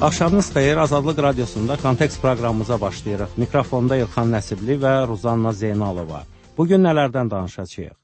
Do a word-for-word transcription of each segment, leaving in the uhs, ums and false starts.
Axşamınız xeyir, Azadlıq Radiosunda Kontekst proqramımıza başlayırıq. Mikrofonda İlxan Nəsibli və Ruzanna Zeynalova. Bugün nələrdən danışacağıq?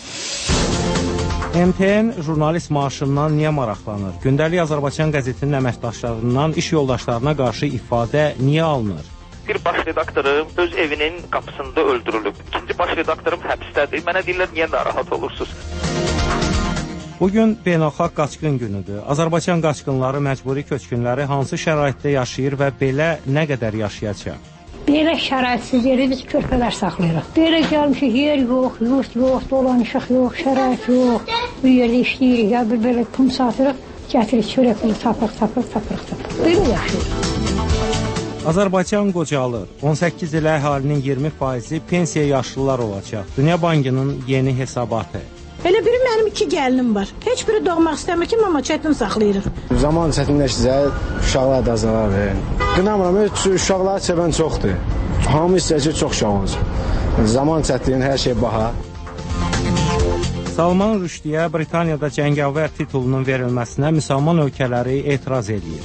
M T N jurnalist maaşından niyə maraqlanır? Gündəlik Azərbaycan qəzetinin əməkdaşlarından iş yoldaşlarına qarşı ifadə niyə alınır? Bir baş redaktorum öz evinin qapısında öldürülüb. İkinci baş redaktorum həbsdədir. Mənə deyirlər, niyə narahat olursunuz? Bugün beynəlxalq qaçqın günüdür. Azərbaycan qaçqınları, məcburi köçkünləri hansı şəraitdə yaşayır və belə nə qədər yaşayacaq? Belə şəraitsiz yeri biz körpələr saxlayırıq. Belə gəlmişik, yer yox, yurt yox, dolanışıq yox, şərait yox. Bir yerdə işləyirik, ya bir belə kum satırıq, gətirik çörəkli tapırıq, tapırıq, tapırıq, tapırıq. Belə yaşayırıq. Azərbaycan qocalır. on səkkiz ilə əhalinin iyirmi faizi pensiya yaşlılar olacaq. Dünya Bankının yeni hesabatı. Elə biri mənim iki gəlinim var. Heç biri doğmaq istəmir ki, amma çətin saxlayırıq. Zaman çətinləşsə, uşaqlar da azalar. Qınamıram, uşaqları sevən çoxdur. Hamı istəyir ki, çox uşaq olsun. Zaman çətin, hər şey baha. Salman Rushdieyə Britaniyada cəngavər titulunun verilməsinə müsəlman ölkələri etiraz edir.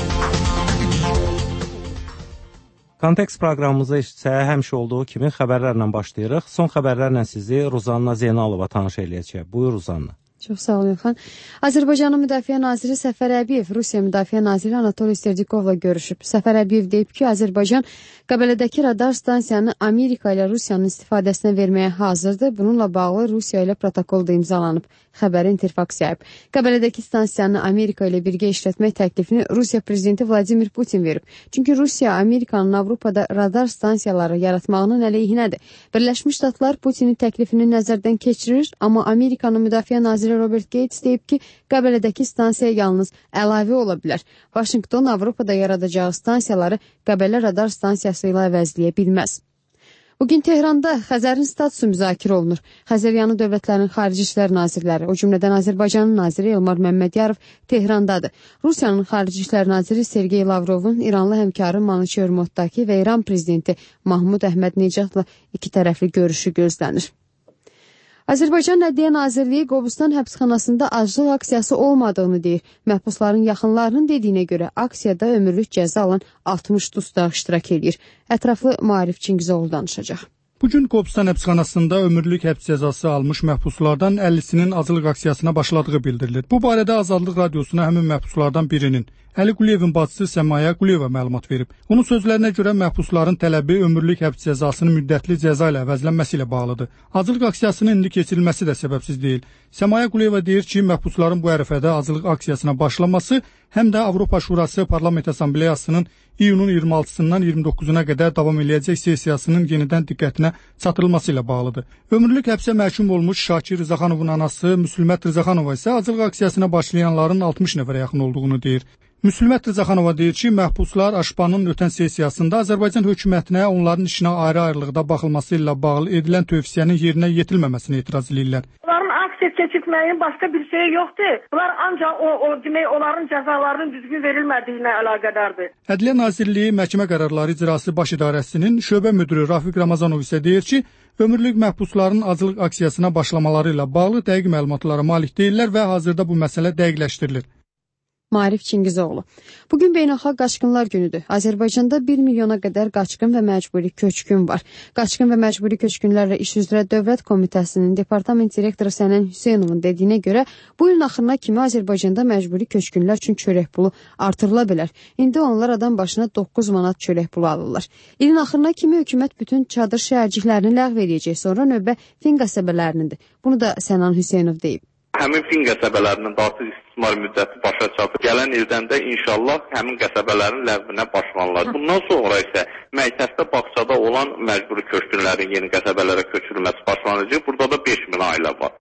Kontekst proqramımıza isə həmişə olduğu kimi xəbərlərlə başlayırıq. Son xəbərlərlə sizi Ruzanna Zeynalova tanış eləyəcək. Buyur Ruzanna. Çox sağ olun İlxan. Azərbaycanın Müdafiə Naziri Səfər Əbiyev Rusiya Müdafiə Naziri Anatoliy Serdikovla görüşüb. Səfər Əbiyev deyib ki, Azərbaycan Qəbələdəki radar stansiyanı Amerika ilə Rusiyanın istifadəsinə verməyə hazırdır. Bununla bağlı Rusiya ilə protokol da imzalanıb. Xəbəri İnterfaks yayıb. Qəbələdəki stansiyanı Amerika ilə birgə işlətmək təklifini Rusiya prezidenti Vladimir Putin verib. Çünki Rusiya Amerikanın Avropada radar stansiyaları yaratmağının əleyhinədir. Birləşmiş Ştatlar Putinin təklifini nəzərdən keçirir, amma Amerikanın Müdafiə Naziri Robert Gates deyib ki, Qəbələdəki stansiya yalnız əlavə ola bilər. Vaşinqton Avropada yaradacağı stansiyaları Qəbələ radar stansiyası ilə əvəzləyə bilməz. Bugün Tehranda Xəzərin statusu müzakirə olunur. Xəzəryanı dövlətlərin xarici işlər nazirləri, o cümlədən Azərbaycanın naziri Elmar Məmmədiyarov Tehrandadır. Rusiyanın xarici işlər naziri Sergey Lavrovun İranlı həmkarı Manuç Yermoddakı və İran prezidenti Mahmud Əhmədnecadla iki tərəfli görüşü gözlənir. Azərbaycan Ədliyyə Nazirliyi Qobustan həbsxanasında aclıq aksiyası olmadığını deyir. Məhbusların yaxınlarının dediyinə görə aksiyada ömürlük cəza alan altmış dustaq iştirak edir. Ətraflı Maarif Çingizoğlu danışacaq. Bugün Qobustan həbsxanasında ömürlük həbs cəzası almış məhbuslardan əllisinin aclıq aksiyasına başladığı bildirilir. Bu barədə Azadlıq Radiosuna həmin məhbuslardan birinin, Əli Quliyevin bacısı Səmaya Quliyeva məlumat verib. Onun sözlərinə görə məhbusların tələbi ömürlük həbs cəzasının müddətli cəza ilə əvəzlənməsi ilə bağlıdır. Aclıq aksiyasının indi keçirilməsi də səbəbsiz deyil. Səmaya Quliyeva deyir ki, məhbusların bu ərəfədə aclıq aksiyasına başlaması həm də Avropa Şurası Parlament Assambleyasının iyunun iyirmi altısından iyirmi doqquzuna qədər davam eləyəcək sessiyasının yenidən diqqətinə çatdırılması ilə bağlıdır. Ömürlük həbsə məhkum olmuş Şakir Rızaxanovun anası Müslümət Rızaxanova isə aclıq aksiyasına başlayanların altmış nəfərə yaxın olduğunu deyir. Müslümət Rızaxanova deyir ki, məhbuslar Aşpanın ötən sessiyasında Azərbaycan hökumətinə onların işinə ayrı-ayrılıqda baxılması ilə bağlı edilən tövsiyənin yerinə yetilməməsini etiraz edirlər. Onların aksiya keçirtməyin başqa bir şey yoxdur. Bunlar ancaq o, o demək, onların cəzalarının düzgün verilmədiyinə əlaqədardır. Ədliyyə Nazirliyi Məhkəmə Qərarları İcrası Baş İdarəsinin şöbə müdürü Rafiq Ramazanov isə deyir ki, ömürlük məhbusların aclıq aksiyasına başlamaları ilə bağlı dəqiq məlumatlara malik deyirlər və hazırda bu məsələ dəqiqləşdirilir. Maarif Çingizoğlu. Bugün Beynəlxalq Qaçqınlar Günüdür. Azərbaycanda bir milyona qədər qaçqın və məcburi köçkün var. Qaçqın və məcburi köçkünlərlə iş üzrə Dövlət Komitəsinin departament direktoru Sənan Hüseynovun dediyinə görə bu ilin axırına kimi Azərbaycanda məcburi köçkünlər üçün çörək pulu artırıla bilər. İndi onlar adam başına doqquz manat çörək pulu alırlar. İlin axırına kimi hökumət bütün çadır şəhərciklərini ləğv edəcək. Sonra növbə Fin qəsəbələrinidir. Bunu da Sənan Hüseynov deyib. Həmin Fin qəsəbələrinin də artıq istismar müddəti başa çatır. Gələn ildən də inşallah həmin qəsəbələrin ləğvinə başlanırlar. Bundan sonra isə məktəbdə, bağçada olan məcburi köçkünlərin yeni qəsəbələrə köçürülməsi başlanacaq. Burada da beş min ailə var.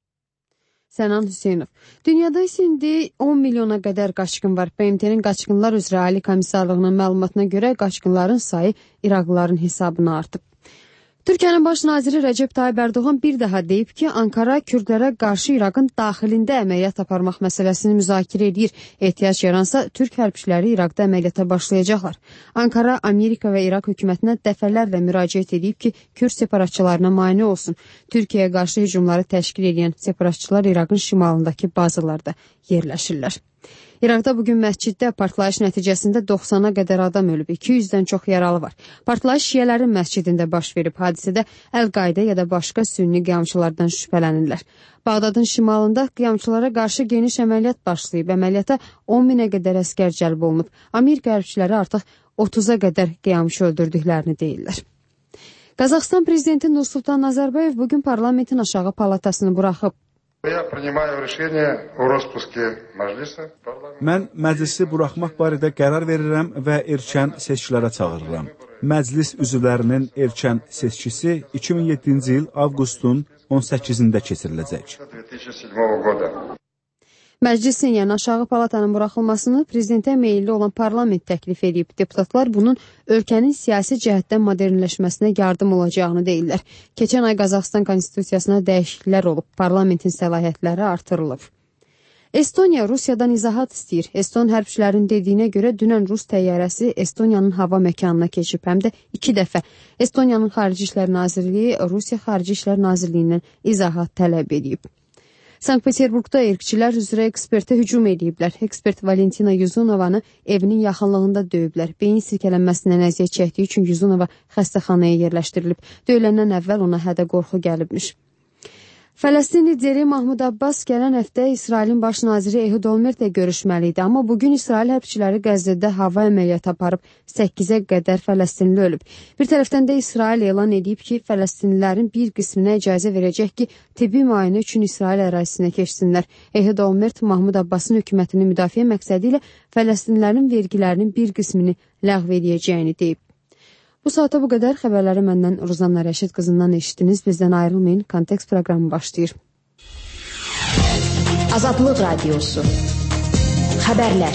Sənan Hüseynov. Dünyada isə indi on milyona qədər qaçqın var. B M T-nin Qaçqınlar üzrə Ali Komissarlığının məlumatına görə qaçqınların sayı İraqlıların hesabına artıb. Türkiyənin baş naziri Rəcəb Tayyib Ərdoğan bir daha deyib ki, Ankara Kürdlərə qarşı İraqın daxilində əməliyyat aparmaq məsələsini müzakirə edir. Ehtiyac yaransa, Türk hərbçiləri İraqda əməliyyata başlayacaqlar. Ankara, Amerika və İraq hökumətinə dəfələrlə müraciət edib ki, Kürd separatçılarına mane olsun. Türkiyəyə qarşı hücumları təşkil edən separatçılar İraqın şimalındakı bazalarda yerləşirlər. İraqda bugün məsciddə partlayış nəticəsində doxsana qədər adam ölüb, iki yüzdən çox yaralı var. Partlayış şiələrin məscidində baş verib. Hadisədə Əl-Qaidə ya da başqa sünni qiyamçılardan şübhələnirlər. Bağdadın şimalında qiyamçılara qarşı geniş əməliyyat başlayıb. Əməliyyata on minə qədər əskər cəlb olunub. Amerika hərbçiləri artıq otuza qədər qiyamçı öldürdüklərini deyirlər. Qazaxıstan prezidenti Nursultan Nazarbayev bugün parlamentin aşağı palatasını buraxıb. Mən məclisi buraxmaq barədə qərar verirəm və erkən seçkilərə çağırıram. Məclis üzvlərinin erkən seçkisi iki min yeddinci il avqustun on səkkizində keçiriləcək. Məclisin, yəni aşağı palatanın buraxılmasını prezidentə meyilli olan parlament təklif edib. Deputatlar bunun ölkənin siyasi cəhətdən modernləşməsinə yardım olacağını deyirlər. Keçən ay Qazaxıstan konstitusiyasına dəyişikliklər olub, parlamentin səlahiyyətləri artırılıb. Estoniya Rusiyadan izahat istəyir. Eston hərbçilərin dediyinə görə dünən Rus təyyarəsi Estoniyanın hava məkanına keçib, həm də iki dəfə. Estoniyanın Xarici İşlər Nazirliyi Rusiya Xarici İşlər Nazirliyindən izahat tələb edib. Sankt-Peterburqda erkçilər üzrə ekspertə hücum ediblər. Ekspert Valentina Yuzunovanı evinin yaxınlığında döyüblər. Beyin silkələnməsindən əziyyət çəkdiyi üçün Yuzunova xəstəxanaya yerləşdirilib. Döyüləndən əvvəl ona hədə-qorxu gəlibmiş. Fələstin lideri Mahmud Abbas gələn həftə İsrailin baş naziri Ehud Olmertlə görüşməli idi, amma bugün İsrail hərbçiləri Qəzzədə hava əməliyyatı aparıb səkkizə qədər Fələstinli ölüb. Bir tərəfdən də İsrail elan edib ki, Fələstinlilərin bir qisminə icazə verəcək ki, tibbi müayinə üçün İsrail ərazisinə keçsinlər. Ehud Olmert Mahmud Abbasın hökumətini müdafiə məqsədi ilə Fələstinlilərin vergilərinin bir qismini ləğv edəcəyini deyib. Bu saata bu qədər. Xəbərləri məndən Ruzanna Rəşid qızından eşitdiniz. Bizdən ayrılmayın. Kontekst proqramı başlayır. Azadlıq Radiosu. Xəbərlər.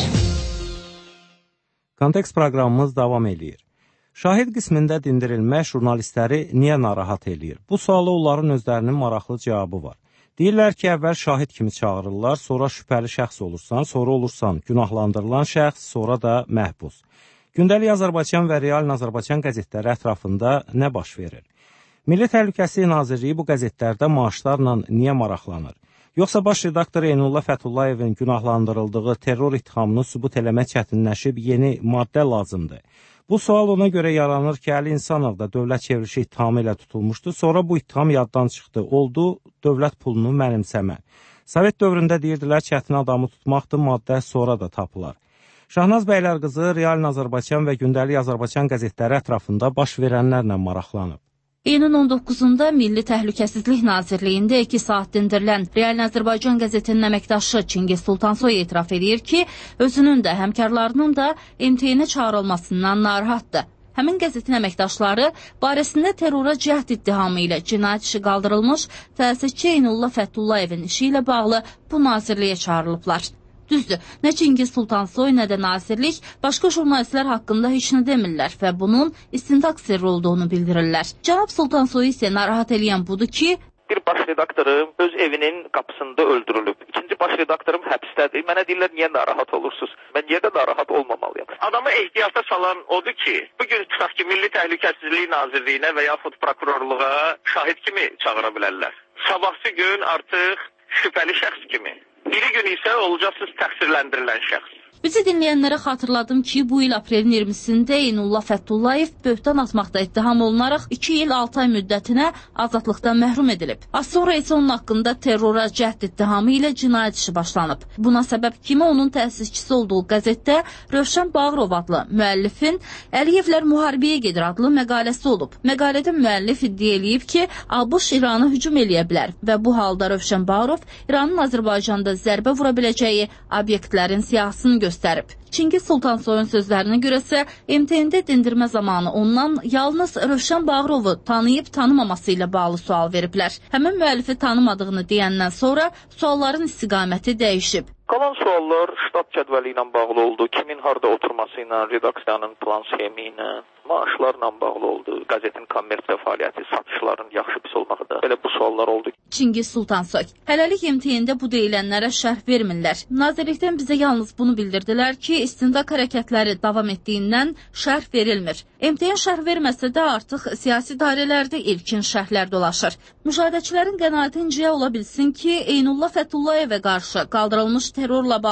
Kontekst proqramımız davam edir. Şahid qismində dindirilmək jurnalistləri niyə narahat eləyir? Bu suala onların özlərinin maraqlı cavabı var. Deyirlər ki, əvvəl şahid kimi çağırırlar, sonra şübhəli şəxs olursan, sonra olursan günahlandırılan şəxs, sonra da məhbus. Gündəlik Azərbaycan və Real Azərbaycan qəzetləri ətrafında nə baş verir? Milli Təhlükəsizlik Nazirliyi bu qəzetlərdə maaşlarla niyə maraqlanır? Yoxsa baş redaktor Eynullah Fətullayevin günahlandırıldığı terror ittihamını sübut eləmək çətinləşib yeni maddə lazımdır? Bu sual ona görə yaranır ki, Əli İnsanov da dövlət çevrilişi ittihamı ilə tutulmuşdu, sonra bu ittiham yaddan çıxdı, oldu dövlət pulunu mənimsəmə. Sovet dövründə deyirdilər çətin adamı tutmaqdır, maddə sonra da tapılar. Şahnaz Bəylərqızı Real Azərbaycan və Gündəlik Azərbaycan qəzetləri ətrafında baş verənlərlə maraqlanıb. İyunun on doqquzunda Milli Təhlükəsizlik Nazirliyində iki saat dindirilən Real Azərbaycan qəzetinin əməkdaşı Çingiz Sultansoy etiraf edir ki, özünün də, həmkarlarının da M T N-ə çağırılmasından narahatdır. Həmin qəzetin əməkdaşları barəsində terrora cəhd ittihamı ilə cinayət işi qaldırılmış təsisçi Eynullah Fətullayevin işi ilə bağlı bu nazirliyə çağırılıblar. Düzdür, nə Çingiz Sultansoy, nə də nazirlik başqa jurnalistlər haqqında heç nə demirlər və bunun istintaq sirri olduğunu bildirirlər. Cənab Sultansoy isə narahat eləyən budur ki, bir baş redaktorum öz evinin qapısında öldürülüb. İkinci baş redaktorum həbsdədir. Mənə deyirlər, niyə narahat olursunuz? Mən niyə də narahat olmamalıyam? Adamı ehtiyata salan odur ki, bugün tutaq ki, Milli Təhlükəsizlik Nazirliyinə və yaxud prokurorluğa şahid kimi çağıra bilərlər. Sabahsı gün artıq şübhəli şəxs kimi. Biri gün isə olacaqsız təqsirləndirilən şəxs. Bizi dinləyənlərə xatırladım ki, bu il aprelin iyirmisində Eynullah Fətullayev böhtan atmaqda ittiham olunaraq iki il altı ay müddətinə azadlıqdan məhrum edilib. Az sonra isə onun haqqında terrora cəhd ittihamı ilə cinayət işi başlanıb. Buna səbəb kimi onun təsisçisi olduğu qəzetdə Rövşən Bağırov adlı müəllifin Əliyevlər müharibəyə gedir adlı məqaləsi olub. Məqalədə müəllif iddia eləyib ki, ABŞ İrana hücum eləyə bilər və bu halda Rövşən Bağırov İranın Azərbaycanda zərbə vura biləcəyi obyektlərin siyahısını göstərib. göstərib. Çingiz Sultansoyun sözlərinə görəsə, M T N-də dindirmə zamanı ondan yalnız Rövşən Bağırovu tanıyıb tanımaması ilə bağlı sual veriblər. Həmin müəllifi tanımadığını deyəndən sonra sualların istiqaməti dəyişib. Qalan suallar ştat cədvəli ilə bağlı oldu, kimin harda oturması ilə, redaksiyanın plan sxemi ilə, maaşlarla bağlı oldu, qəzetin kommersiya fəaliyyəti, satışların yaxşı pis olmağı da. Belə bu suallar oldu. Çingiz Sultansoy. Hələlik M T N-də bu deyilənlərə şərh vermirlər. Nazirlikdən bizə yalnız bunu bildirdilər ki, istintaq hərəkətləri davam etdiyindən şərh verilmir. M T N şərh verməsə də artıq siyasi dairələrdə ilkin şərhlər dolaşır. Müşahidəçilərin qənaətincə ola bilsin ki, Eynullah Fətullayevə qarşı qaldırılmış terrorla bağlı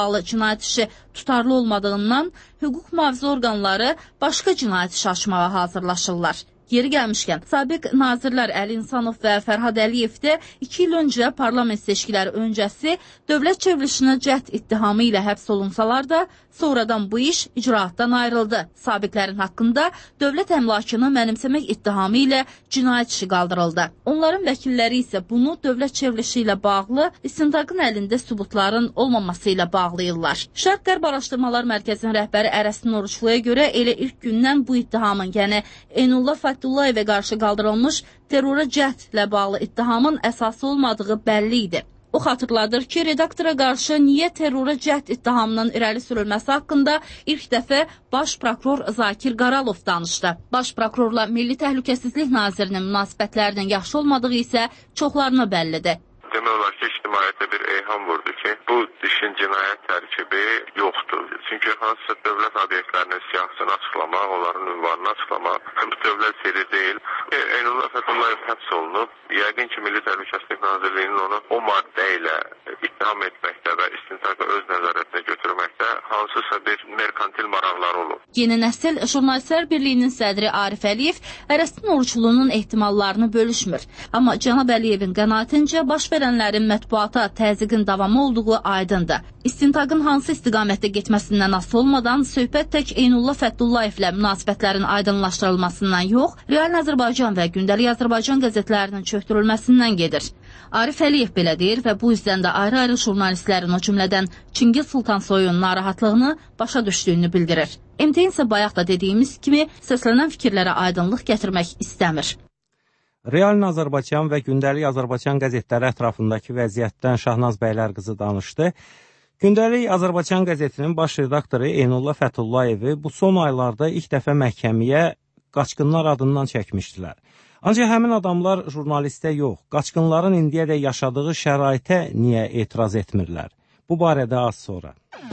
bağlı cinayət işi tutarlı olmadığından hüquq mühafizə orqanları başqa cinayət işi açmağa hazırlaşırlar. Yeri gəlmişkən, sabiq nazirlər Əli İnsanov və Fərhad Əliyev də iki il öncə parlament seçkiləri öncəsi dövlət çevrilişinə cəhd ittihamı ilə həbs olunsalar da, sonradan bu iş icraatdan ayrıldı. Sabiqlərin haqqında dövlət əmlakını mənimsəmək ittihamı ilə cinayət işi qaldırıldı. Onların vəkilləri isə bunu dövlət çevrilişi ilə bağlı istintaqın əlində sübutların olmaması ilə bağlayırlar. Şərq-Qərb Araşdırmalar Mərkəzinin rəhbəri Ərəstin Oruçluya görə elə ilk gündən bu ittihamın, yəni Eynullah Fətullayevə qarşı qaldırılmış terrora cəhdlə bağlı ittihamın əsası olmadığı bəlli idi. O xatırladır ki, redaktora qarşı niyə terrora cəhd ittihamının irəli sürülməsi haqqında ilk dəfə Baş prokuror Zakir Qaralov danışdı. Baş prokurorla Milli Təhlükəsizlik Nazirinin münasibətlərinin yaxşı olmadığı isə çoxlarına bəllidir. Demək olar ki, ictimaiyyətə bir eyham vurdu ki, bu işin cinayət tərkibi yoxdur. Çünki hansısa dövlət obyektlərinin siyahısını açıqlamaq, onların ünvanını açıqlamaq, bu dövlət sirri deyil. E, Eynullah Fəthullayev həbs olunub. Yəqin ki, Milli Təhlükəsizlik Nazirliyinin onu o maddə ilə ittiham etməkdə və istintaqı öz nəzarətinə götürməkdə hansısa bir merkantil maraqları olub. Yeni Nəsil Jurnalistlər Birliyinin sədri Arif Əliyev Ərəstin Oruçlunun ehtimallarını bölüşmür. Amma Cənab Əliyevin qənaətincə baş verənlərin mətbuata təzyiqin davamı olduğu aydındır. İstintaqın hansı istiqamətdə getməsindən asılı olmadan söhbət tək Eynullah Fətullayevlə münasibətlərin aydınlaşdırılmasından yox, Real Azərbaycan və Gündəlik Azərbaycan qəzetlərinin çöktürülməsindən gedir. Arif Əliyev belə deyir və bu üzdən də ayrı-ayrı jurnalistlərin, o cümlədən Çingiz Sultansoyun narahatlığını başa düşdüyünü bildirir. M T isə bayaq da dediyimiz kimi səslənən fikirlərə aydınlıq gətirmək istəmir. Real Azərbaycan və Gündəlik Azərbaycan qəzetləri ətrafındakı vəziyyətdən Şahnaz Bəylər qızı danışdı. Gündəlik Azərbaycan qəzetinin baş redaktoru Eynullah Fətullayevi bu son aylarda ilk dəfə məhkəməyə qaçqınlar adından çəkmişdilər. Ancaq həmin adamlar jurnalistə yox, qaçqınların indiyədək yaşadığı şəraitə niyə etiraz etmirlər? Bu barədə az sonra.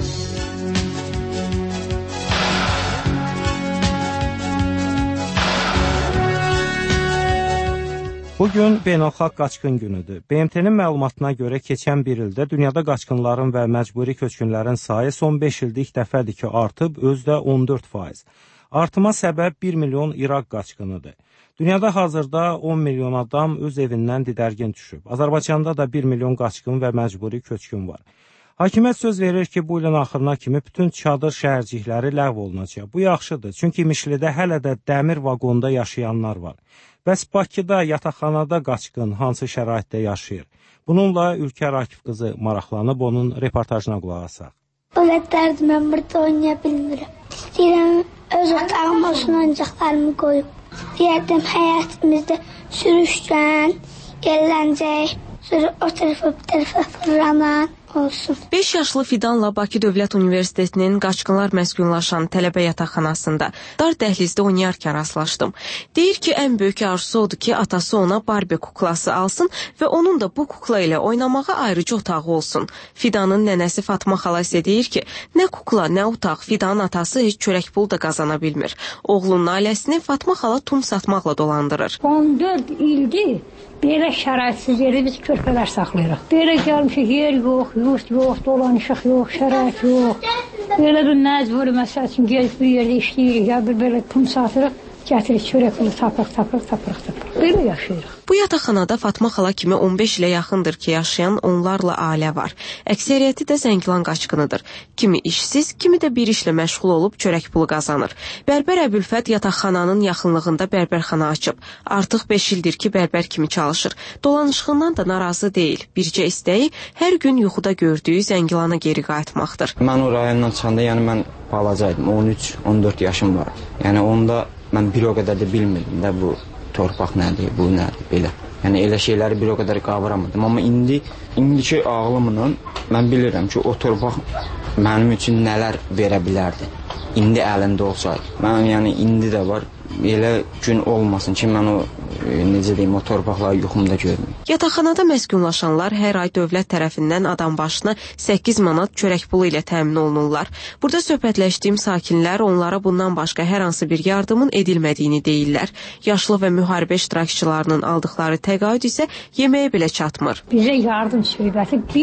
Bugün beynəlxalq qaçqın günüdür. B M T-nin məlumatına görə keçən bir ildə dünyada qaçqınların və məcburi köçkünlərin sayı son beş ildə ilk dəfədir ki, artıb, özdə on dörd faiz. Artıma səbəb bir milyon İraq qaçqınıdır. Dünyada hazırda on milyon adam öz evindən didərgin düşüb. Azərbaycanda da bir milyon qaçqın və məcburi köçkün var. Hakimiyyət söz verir ki, bu ilin axırına kimi bütün çadır şəhərcikləri ləğv olunacaq. Bu yaxşıdır, çünki Mişlidə hələ də dəmir vaqonda yaşayanlar var. Bəs Bakıda, yataqxanada qaçqın hansı şəraitdə yaşayır? Bununla Ülkər Akif qızı maraqlanıb, onun reportajına qulaq asaq. Övrətlərdir, mən burada oynaya bilmirəm. İstəyirəm, öz otağım olsun, oyuncaqlarımı qoyub. İstəyərdim, həyatımızda sürüşkən, yerləncək, sürü o tərəfə, bir tərəfə fırlanan olsun. beş yaşlı Fidanla Bakı Dövlət Universitetinin qaçqınlar məskunlaşan tələbə yataqxanasında dar dəhlizdə oynayarkən rastlaşdım. Deyir ki, ən böyük arzusu odur ki, atası ona Barbie kuklası alsın və onun da bu kukla ilə oynamağa ayrıca otağı olsun. Fidanın nənəsi Fatma xala isə deyir ki, nə kukla, nə otaq, Fidanın atası heç çörək pul da qazana bilmir. Oğlunun ailəsini Fatma xala tum satmaqla dolandırır. on dörd ildir belə şəraitsiz yerdə biz körpələr saxlayırıq. Belə gəlmişik, yer yox, yurt yox, dolanışıq yox, şərait yox. Belə bir məcburi məsəl üçün gelib bir yerdə işləyirik, ya bir belə tum satırıq, gətirik çörək pulu tapırıq, tapırıq, tapırıq, tapırıq. Belə yaşayırıq. Bu yataqxanada Fatma xala kimi on beş ilə yaxındır ki, yaşayan onlarla ailə var. Əksəriyyəti də Zəngilan qaçqınıdır. Kimi işsiz, kimi də bir işlə məşğul olub çörək pulu qazanır. Bərbər Əbülfət yataqxananın yaxınlığında bərbərxana açıb. Artıq beş ildir ki, bərbər kimi çalışır. Dolanışığından da narazı deyil. Bircə istəyi hər gün yuxuda gördüyü Zəngilana geri qayıtmaqdır. Mən o rayondan çıxanda, yəni mən balacaydım. on üç on dörd yaşım var. Yəni onda mən bir o qədər də bilmirdim də bu torpaq nədir, bu nədir, belə. Yəni elə şeyləri bir o qədər qavramadım. Amma indi, indiki ağlımla mən bilirəm ki, o torpaq mənim üçün nələr verə bilərdi. İndi əlində olsaydı. Mən yəni indi də var, elə gün olmasın ki, mən o e, necə deyim, o torpaqları yuxumda görməyim. Yataqxanada məskunlaşanlar hər ay dövlət tərəfindən adam başına səkkiz manat çörək pulu ilə təmin olunurlar. Burada söhbətləşdiyim sakinlər onlara bundan başqa hər hansı bir yardımın edilmədiyini deyirlər. Yaşlı və müharibə iştirakçılarının aldıqları təqaüd isə yeməyə belə çatmır. Bizə yardım söhbəti bir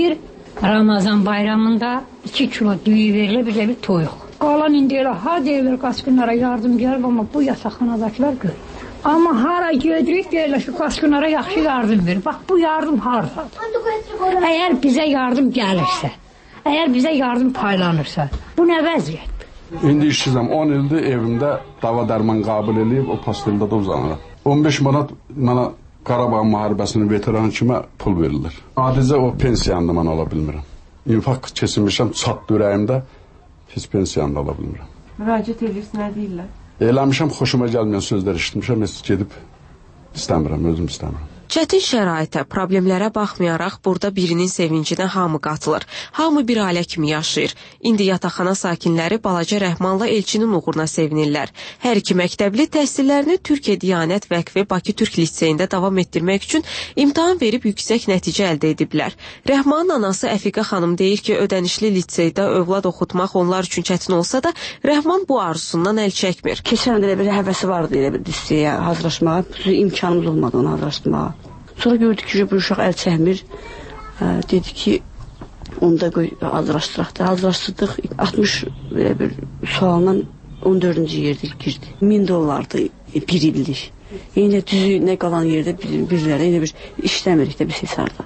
Ramazan bayramında iki kilo düyü verilir, bir de bir toyuq. Qalan indi elə, ha deyirlər, qaçqınlara yardım gəlib, amma bu yataqxanadakilar görür. Amma hara gedirik deyirlər ki, qaçqınlara yaxşı yardım verir. Bax, bu yardım haradadır? Əgər bizə yardım gəlirsə, əgər bizə yardım paylanırsa, bu nə vəziyyət? İndi işsizəm, on ildir evimdə dava dərman qabıl eləyib, o pasteldə də uzanıram. on beş manat mənə Qarabağ müharibəsinin veteranı kimi pul verilir. Adicə o pensiyanı mən ala bilmirəm. İnfaq keçirmişəm, çatdı ürəyimdə, heç pensiyanı ala bilmirəm. Müraciət edirsən, nə deyirlər? Eləmişəm, xoşuma gəlməyən sözlər işitmişəm, heç gedib istəmirəm, özüm istəmirəm. Çətin şəraitə, problemlərə baxmayaraq burada birinin sevincinə hamı qatılır. Hamı bir ailə kimi yaşayır. İndi yataqxana sakinləri balaca Rəhmanla Elçinin uğuruna sevinirlər. Hər iki məktəbli təhsillərini Türkiyə Diyanət Vəqfi Bakı Türk Liseyində davam etdirmək üçün imtahan verib yüksək nəticə əldə ediblər. Rəhmanın anası Əfiqə xanım deyir ki, ödənişli liseydə övlad oxutmaq onlar üçün çətin olsa da, Rəhman bu arzusundan əl çəkmir. Keçən də bir həvəsi vardı elə bir liseye hazırlaşmağa, imkanımız olmadı onu hazırlaşmağa. Sonra gördük ki, bu uşaq əl çəkmir. Dedi ki, onu da hazırlaşdıraq da. Hazırlaşdırdıq. altmış bir sualla on dördüncü yerdə girdi. min dollardı bir illik. Yine düzü nə qalan yerdə birlərə yine bir işləmirik də biz hesarda.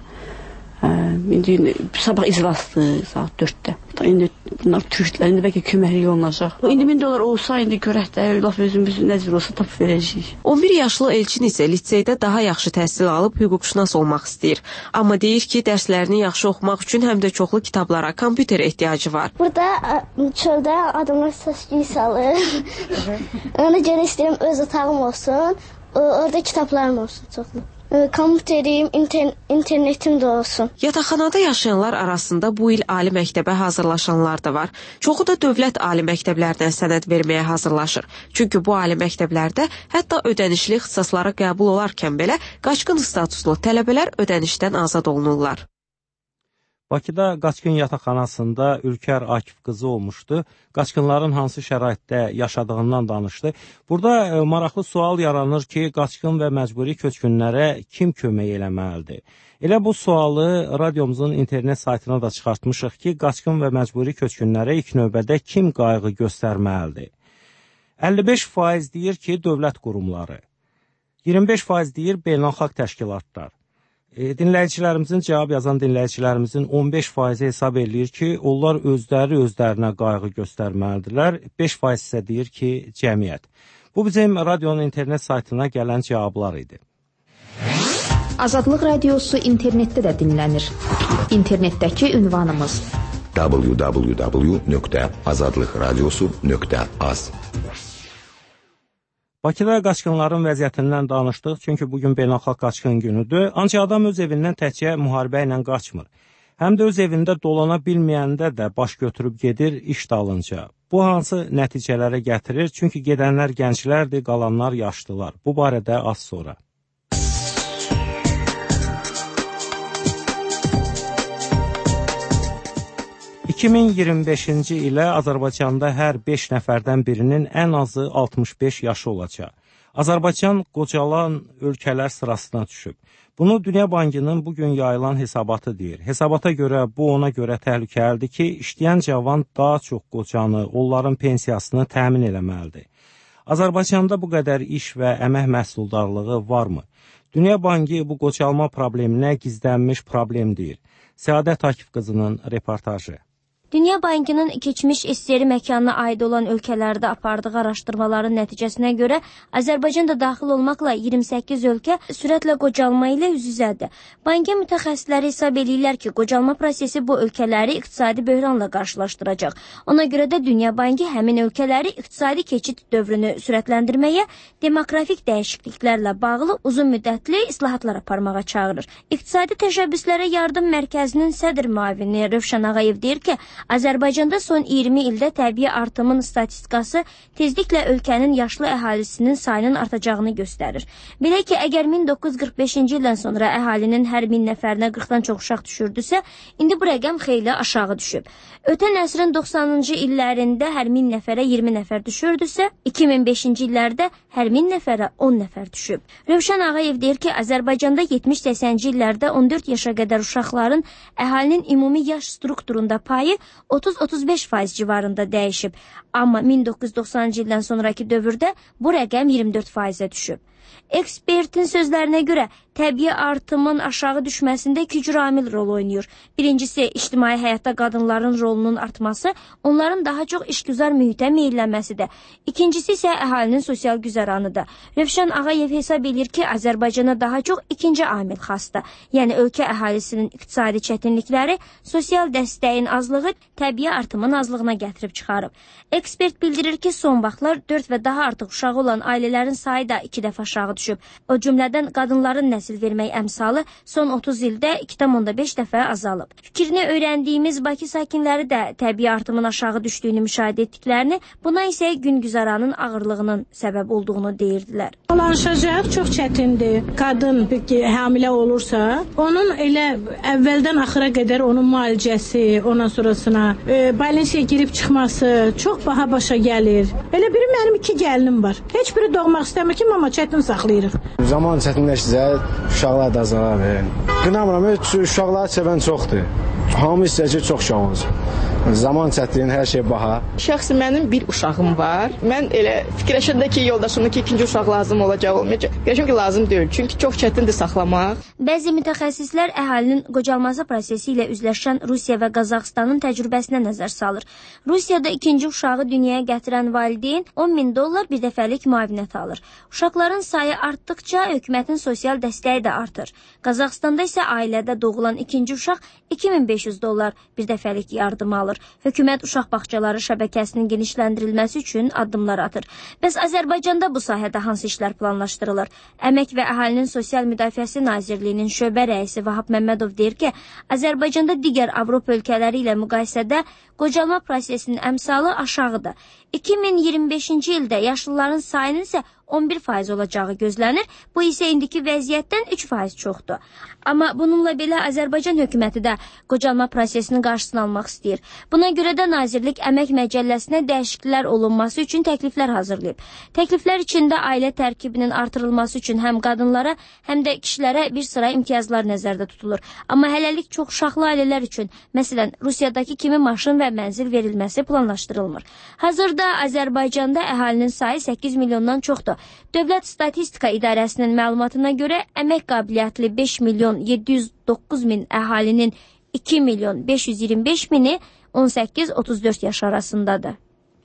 İndi sabah iclasdır saat dörddə. İndi bunlar türklər, indi bəlkə köməklik olunacaq. İndi min dollar olsa, indi görək də, laf özümüz nəzir olsa tapıb verəcəyik. on bir yaşlı Elçin isə liseydə daha yaxşı təhsil alıb hüquqşünas olmaq istəyir. Amma deyir ki, dərslərini yaxşı oxumaq üçün həm də çoxlu kitablara, kompüterə ehtiyacı var. Burada çöldə adamlar səs-küy salır. Ona görə istəyirəm öz otağım olsun, orada kitablarım olsun çoxlu. Kompüterim, inter internetim də olsun. Yataqxanada yaşayanlar arasında bu il ali məktəbə hazırlaşanlar da var. Çoxu da dövlət ali məktəblərdən sənəd verməyə hazırlaşır. Çünki bu ali məktəblərdə hətta ödənişli ixtisaslara qəbul olarkən belə qaçqın statuslu tələbələr ödənişdən azad olunurlar. Bakıda qaçqın yataqxanasında Ülkər Akif qızı olmuşdu. Qaçqınların hansı şəraitdə yaşadığından danışdı. Burada e, maraqlı sual yaranır ki, qaçqın və məcburi köçkünlərə kim kömək eləməlidir? Elə bu sualı radiomuzun internet saytına da çıxartmışıq ki, qaçqın və məcburi köçkünlərə ilk növbədə kim qayğı göstərməlidir? əlli beş faiz deyir ki, dövlət qurumları. iyirmi beş faiz deyir beynəlxalq təşkilatlar. E, dinləyicilərimizin, cavab yazan dinləyicilərimizin on beş faizi hesab eləyir ki, onlar özləri özlərinə qayğı göstərməlidirlər. beş faiz isə deyir ki, cəmiyyət. Bu bizim radionun internet saytına gələn cavablar idi. Azadlıq Radiosu internetdə də dinlənir. İnternetdəki ünvanımız w w w nöqtə azadlıqradiosu nöqtə az. Bakıda qaçqınların vəziyyətindən danışdıq, çünki bugün beynəlxalq qaçqın günüdür. Ancaq adam öz evindən təkcə müharibə ilə qaçmır. Həm də öz evində dolana bilməyəndə də baş götürüb gedir iş dalınca. Bu hansı nəticələrə gətirir? Çünki gedənlər gənclərdir, qalanlar yaşlılar. Bu barədə az sonra. iki min iyirmi beşinci ilə Azərbaycanda hər beş nəfərdən birinin ən azı altmış beş yaşı olacaq. Azərbaycan qocalan ölkələr sırasına düşüb. Bunu Dünya Bankının bugün yayılan hesabatı deyir. Hesabata görə bu ona görə təhlükəlidir ki, işləyən cavan daha çox qocanı, onların pensiyasını təmin eləməlidir. Azərbaycanda bu qədər iş və əmək məhsuldarlığı varmı? Dünya Bankı bu qocalma probleminə gizlənmiş problem deyir. Səadət Akif qızının reportajı. Dünya Bankının keçmiş S S R məkanına aid olan ölkələrdə apardığı araşdırmaların nəticəsinə görə Azərbaycan da daxil olmaqla iyirmi səkkiz ölkə sürətlə qocalma ilə üz-üzədir. Bankın mütəxəssisləri hesab edirlər ki, qocalma prosesi bu ölkələri iqtisadi böhranla qarşılaşdıracaq. Ona görə də Dünya Bankı həmin ölkələri iqtisadi keçid dövrünü sürətləndirməyə, demografik dəyişikliklərlə bağlı uzun müddətli islahatlar aparmağa çağırır. İqtisadi təşəbbüslərə yardım mərkəzinin sədr müavini Rövşən Ağayev deyir ki, Azərbaycanda son iyirmi ildə təbii artımın statistikası tezliklə ölkənin yaşlı əhalisinin sayının artacağını göstərir. Belə ki, əgər min doqquz yüz qırx beşinci ildən sonra əhalinin hər min nəfərinə qırxdan çox uşaq düşürdüsə, indi bu rəqəm xeyli aşağı düşüb. Ötən əsrin doxsanıncı illərində hər min nəfərə iyirmi nəfər düşürdüsə, iki min beşinci illərdə hər min nəfərə on nəfər düşüb. Rövşən Ağayev deyir ki, Azərbaycanda yetmiş səksənci illərdə on dörd yaşa qədər uşaqların əhalinin ümumi yaş strukturunda payı otuz otuz beş faiz civarında dəyişib. Amma min doqquz yüz doxsanıncı ildən sonraki dövrdə bu rəqəm iyirmi dörd faizə düşüb. Ekspertin sözlərinə görə təbii artımın aşağı düşməsində iki cür amil rol oynayır. Birincisi, ictimai həyatda qadınların rolunun artması, onların daha çox işgüzar mühitə meyllənməsidir. İkincisi isə əhalinin sosial güzəranıdır. Rövşən Ağayev hesab edir ki, Azərbaycana daha çox ikinci amil xasdır. Yəni, ölkə əhalisinin iqtisadi çətinlikləri, sosial dəstəyin azlığı təbii artımın azlığına gətirib çıxarıb. Ekspert bildirir ki, son vaxtlar dörd və daha artıq uşağı olan ailələrin sayı da iki dəfə aşağı düşüb. O cümlədən qadınların nəsil vermək əmsalı son otuz ildə iki tam beş dəfə azalıb. Fikrini öyrəndiyimiz Bakı sakinləri də təbii artımın aşağı düşdüyünü müşahidə etdiklərini, buna isə gün güzaranın ağırlığının səbəb olduğunu deyirdilər. Dolanışacaq çox çətindir. Qadın hamilə olursa, onun elə əvvəldən axıra qədər onun müalicəsi, ondan sonrasına e, balinsiyaya girib çıxması çox baha başa gəlir. Elə biri mənim iki gəlinim var. Heç biri doğmaq istəmir ki, mama çətin saxlayırıq. Zaman çətinləşsə, uşaqlar da azalar. Qınamıram, uşaqları sevən çoxdur. Hamı istəyir ki, çox uşaq olsun. Zaman çətin, hər şey baha. Şəxsi mənim bir uşağım var. Mən elə fikirləşəndə ki, yoldaşımın ki, ikinci uşaq lazım olacaq, olmayacaq. Fikirləşəm ki, lazım deyil. Çünki çox çətindir saxlamaq. Bəzi mütəxəssislər əhalinin qocalması prosesi ilə üzləşən Rusiya və Qazaxıstanın təcrübəsinə nəzər salır. Rusiyada ikinci uşağı dünyaya gətirən valideyn on min dollar bir dəfəlik müavinət alır. Uşaqların sayı artdıqca hökumətin sosial dəstəyi də artır. Qazaxıstanda isə ailədə doğulan ikinci uşaq iki min beş yüz dollar bir dəfəlik yardım alır. Hökumət uşaq bağçaları şəbəkəsinin genişləndirilməsi üçün addımlar atır. Bəs Azərbaycanda bu sahədə hansı işlər planlaşdırılır? Əmək və Əhalinin Sosial Müdafiəsi Nazirliyinin şöbə rəisi Vahab Məmmədov deyir ki, Azərbaycanda digər Avropa ölkələri ilə müqayisədə qocalma prosesinin əmsalı aşağıdır. iki min iyirmi beşinci ildə yaşlıların sayının isə on bir faiz olacağı gözlənir. Bu isə indiki vəziyyətdən üç faiz çoxdur. Amma bununla belə Azərbaycan hökuməti də qocalma prosesinin qarşısını almaq istəyir. Buna görə də Nazirlik Əmək Məcəlləsinə dəyişikliklər olunması üçün təkliflər hazırlayıb. Təkliflər içində ailə tərkibinin artırılması üçün həm qadınlara, həm də kişilərə bir sıra imtiyazlar nəzərdə tutulur. Amma hələlik çox uşaqlı ailələr üçün, məsələn, Rusiyadakı kimi maşın və mənzil verilməsi planlaşdırılmır. Hazırda Azərbaycanda əhalinin sayı səkkiz milyondan çoxdur. Dövlət Statistika İdarəsinin məlumatına görə əmək qabiliyyətli beş milyon yeddi yüz doqquz min əhalinin iki milyon beş yüz iyirmi beş mini on səkkiz otuz dörd yaş arasındadır.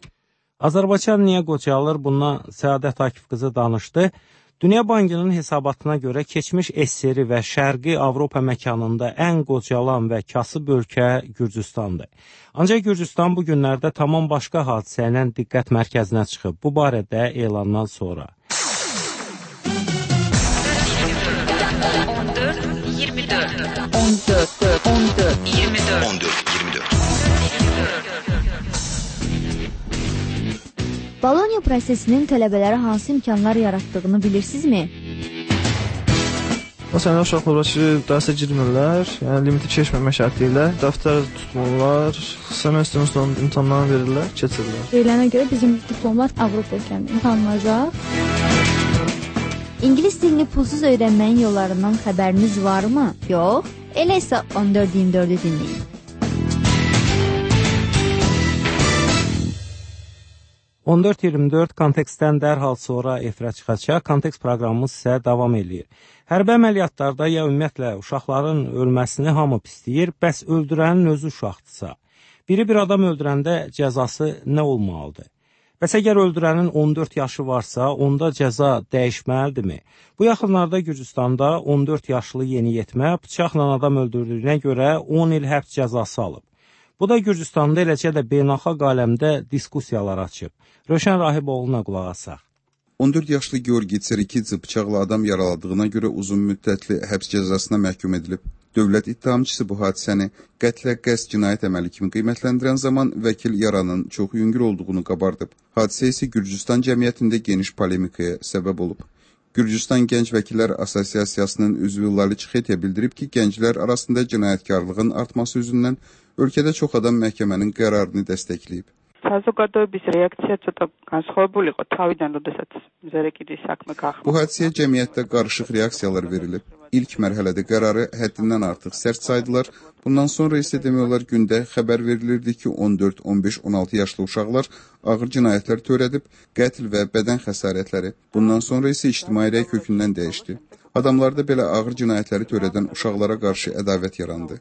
Azərbaycan niyə qocalır? Bundan Səadət Akif qızı danışdı. Dünya Bankının hesabatına görə keçmiş S S R və Şərqi Avropa məkanında ən qocalan və kasıb ölkə Gürcüstandır. Ancaq Gürcüstan bu günlərdə tamam başqa hadisə ilə diqqət mərkəzinə çıxıb. Bu barədə elandan sonra. on dörd iyirmi dörd on dörd on dörd iyirmi dörd on dörd iyirmi dörd Bologna prosesinin tələbələrə hansı imkanlar yaratdığını bilirsinizmi? Məsələn, uşaqlar ki, dərsə girmirlər, yəni limiti keçməmək şərti ilə dəftər tutmurlar, semestrin sonunda imtahanlarını verirlər, keçirlər. Deyilənə görə bizim diplomlar Avropa ölkəmində imtahanlanacaq. İngilis dilini pulsuz öyrənməyin yollarından xəbəriniz varmı? Yox. Elə isə on dörd iyirmi dördü dinləyin. on dörd iyirmi dörd kontekstdən dərhal sonra efirə çıxacaq. Kontekst proqramımız isə davam edir. Hərbi əməliyyatlarda ya ümumiyyətlə uşaqların ölməsini hamı pisləyir, bəs öldürənin özü uşaqdırsa, biri bir adam öldürəndə cəzası nə olmalıdır? Bəs əgər öldürənin on dörd yaşı varsa, onda cəza dəyişməlidirmi? Bu yaxınlarda Gürcüstanda on dörd yaşlı yeniyetmə bıçaqla adam öldürdüyünə görə on il həbs cəzası alıb. Bu da Gürcüstanda eləcə də beynəlxalq aləmdə diskussiyalar açıb. Rövşən Rahiboğlu'na qulaq asaq. on dörd yaşlı Georgi Çerikidze bıçaqla adam yaraladığına görə uzun müddətli həbs cəzasına məhkum edilib. Dövlət ittihamçısı bu hadisəni qətlə qəsd cinayət əməli kimi qiymətləndirən zaman vəkil yaranın çox yüngül olduğunu qabardıb. Hadisə isə Gürcüstan cəmiyyətində geniş polemikaya səbəb olub. Gürcüstan Gənc Vəkillər Assosiasiyasının üzvü Lali Çixetya bildirib ki, gənclər arasında cinayətkarlığın artması üzündən ölkədə çox adam məhkəmənin qərarını dəstəkləyib. საზოგადოების რეაქცია ცოტა განსხვავებული იყო თავიდან, როდესაც ზერეკიდის საქმე გახდა. Bu hadisəyə cəmiyyətdə qarışıq reaksiyalar verilib. İlk mərhələdə qərarı həddindən artıq sərt saydılar. Bundan sonra isə demək olar gündə xəbər verilirdi ki, on dörd, on beş, on altı yaşlı uşaqlar ağır cinayətlər törədib, qətl və bədən xəsarətləri. Bundan sonra isə ictimai rəy kökündən dəyişdi. Adamlarda belə ağır cinayətləri törədən uşaqlara qarşı ədavət yarandı.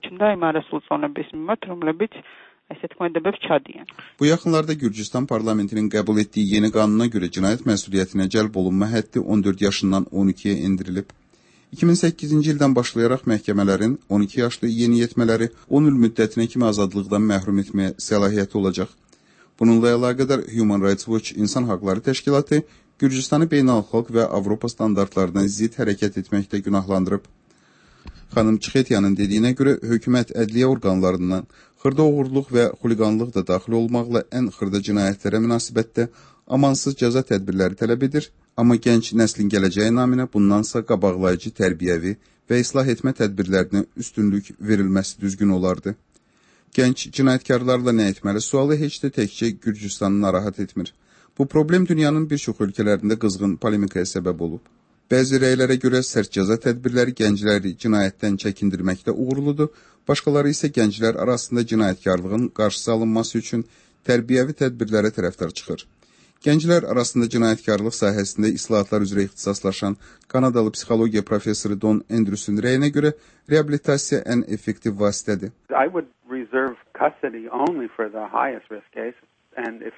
Bu yaxınlarda Gürcüstan parlamentinin qəbul etdiyi yeni qanuna görə cinayət məsuliyyətinə cəlb olunma həddi on dörd yaşından on ikiyə endirilib. iki min səkkizinci ildən başlayaraq məhkəmələrin on iki yaşlı yeniyetmələri on il müddətinə kimi azadlıqdan məhrum etməyə səlahiyyəti olacaq. Bununla əlaqədar Human Rights Watch İnsan Haqları Təşkilatı Gürcüstanı beynəlxalq və Avropa standartlarına zidd hərəkət etməkdə günahlandırıb. Xanım Çıxetyanın dediyinə görə hökumət ədliyyə orqanlarından xırda oğurluq və xuliqanlıq da daxil olmaqla ən xırda cinayətlərə münasibətdə amansız cəza tədbirləri tələb edir, amma gənc nəslin gələcəyi naminə bundansa qabaqlayıcı tərbiyəvi və islah etmə tədbirlərinə üstünlük verilməsi düzgün olardı. Gənc cinayətkarlarla nə etməli sualı heç də təkcə Gürcüstanı narahat etmir. Bu problem dünyanın bir çox ölkələrində qızğın polemikaya səbəb olub. Bəzi rəylərə görə sərt cəza tədbirləri gəncləri cinayətdən çəkindirməkdə uğurludur, başqaları isə gənclər arasında cinayətkarlığın qarşısı alınması üçün tərbiyəvi tədbirlərə tərəfdar çıxır. Gənclər arasında cinayətkarlıq sahəsində islahatlar üzrə ixtisaslaşan Kanadalı psixologiya professoru Don Andrews'un rəyinə görə reabilitasiya ən effektiv vasitədir. I would reserve custody only for the highest risk cases and if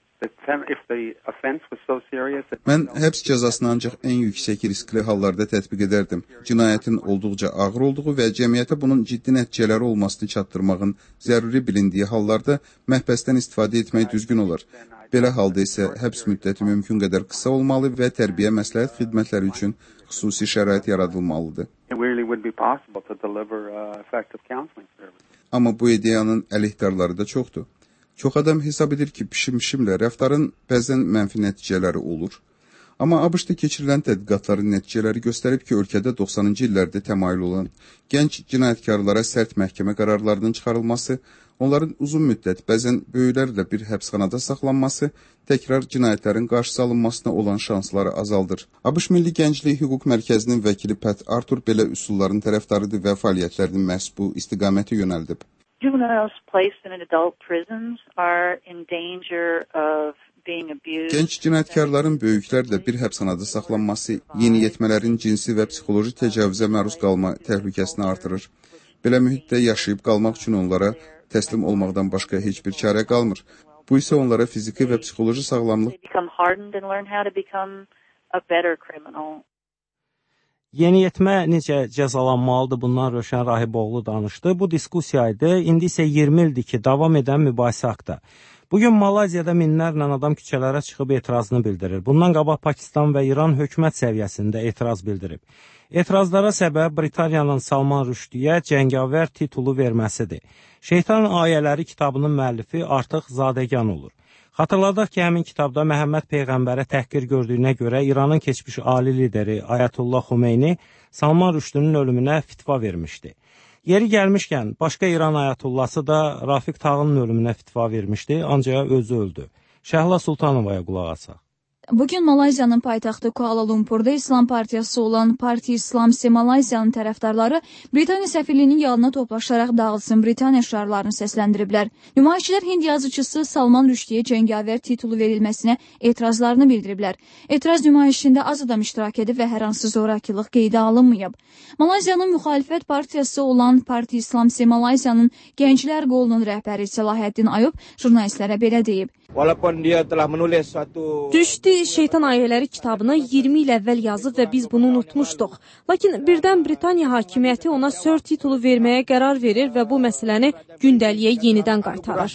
Mən həbs cəzasını ancaq ən yüksək riskli hallarda tətbiq edərdim. Cinayətin olduqca ağır olduğu və cəmiyyətə bunun ciddi nəticələri olmasını çatdırmağın zəruri bilindiyi hallarda məhbəsdən istifadə etmək düzgün olar. Belə halda isə həbs müddəti mümkün qədər qısa olmalı və tərbiyə məsləhət xidmətləri üçün xüsusi şərait yaradılmalıdır. Amma bu ideyanın əleyhdarları da çoxdur. Çox adam hesab edir ki, pişim-pişimlə rəftarın bəzən mənfi nəticələri olur. Amma ABŞ-da keçirilən tədqiqatların nəticələri göstərib ki, ölkədə doxsanıncı illərdə təmayül olan gənc cinayətkarlara sərt məhkəmə qərarlarının çıxarılması, onların uzun müddət, bəzən böyüklərlə bir həbsxanada saxlanması, təkrar cinayətlərin qarşısı alınmasına olan şansları azaldır. ABŞ Milli Gənclik Hüquq Mərkəzinin vəkili Pat Arthur belə üsulların tərəfdarıdır və fəaliyyətlərini məhz bu istiqamətə yönəldib. Juveniles placed in adult prisons are in danger of being abused. Gənc cinayətkarların böyüklərlə bir həbsxanada saxlanması yeniyetmələrin cinsi və psixoloji təcavüzə məruz qalma təhlükəsini artırır. Belə mühitdə yaşayıb qalmaq üçün onlara təslim olmaqdan başqa heç bir çarə qalmır. Bu isə onlara fiziki və psixoloji sağlamlıq Yeniyetmə necə cəzalanmalıdır, bundan Rövşən Rahiboğlu danışdı. Bu diskusiyaydı. İndi isə iyirmi ildir ki, davam edən mübahisə haqda. Bugün Malayziyada minlərlə adam küçələrə çıxıb etirazını bildirir. Bundan qabaq Pakistan və İran hökumət səviyyəsində etiraz bildirib. Etirazlara səbəb Britaniyanın Salman Rushdieyə cəngavər titulu verməsidir. Şeytan Ayələri kitabının müəllifi artıq zadəgan olur. Xatırladaq ki, həmin kitabda Məhəmməd Peyğəmbərə təhqir gördüyünə görə İranın keçmiş ali lideri Ayətullah Xomeyni Salman Rushdinin ölümünə fitva vermişdi. Yeri gəlmişkən, başqa İran ayətullası da Rafiq Tağının ölümünə fitva vermişdi, ancaq özü öldü. Şəhla Sultanovaya qulaq asaq. Bugün Malayziyanın paytaxtı Kuala Lumpurda İslam partiyası olan Parti İslamsi Malayziyanın tərəfdarları Britaniya səfirliyinin yanına toplaşaraq dağılsın Britaniya şüarlarını səsləndiriblər. Nümayişçilər Hind yazıçısı Salman Rushdieyə cəngavər titulu verilməsinə etirazlarını bildiriblər. Etiraz nümayişində az adam iştirak edib və hər hansı zorakılıq qeydə alınmayıb. Malayziyanın müxalifət partiyası olan Parti İslamsi Malayziyanın Gənclər Qolunun rəhbəri Səlahiddin Ayub jurnalistlərə belə deyib. Rushdie Şeytan Ayələri kitabını iyirmi il əvvəl yazıb və biz bunu unutmuşduq. Lakin birdən Britaniya hakimiyyəti ona Sir titulu verməyə qərar verir və bu məsələni gündəliyə yenidən qaytarır.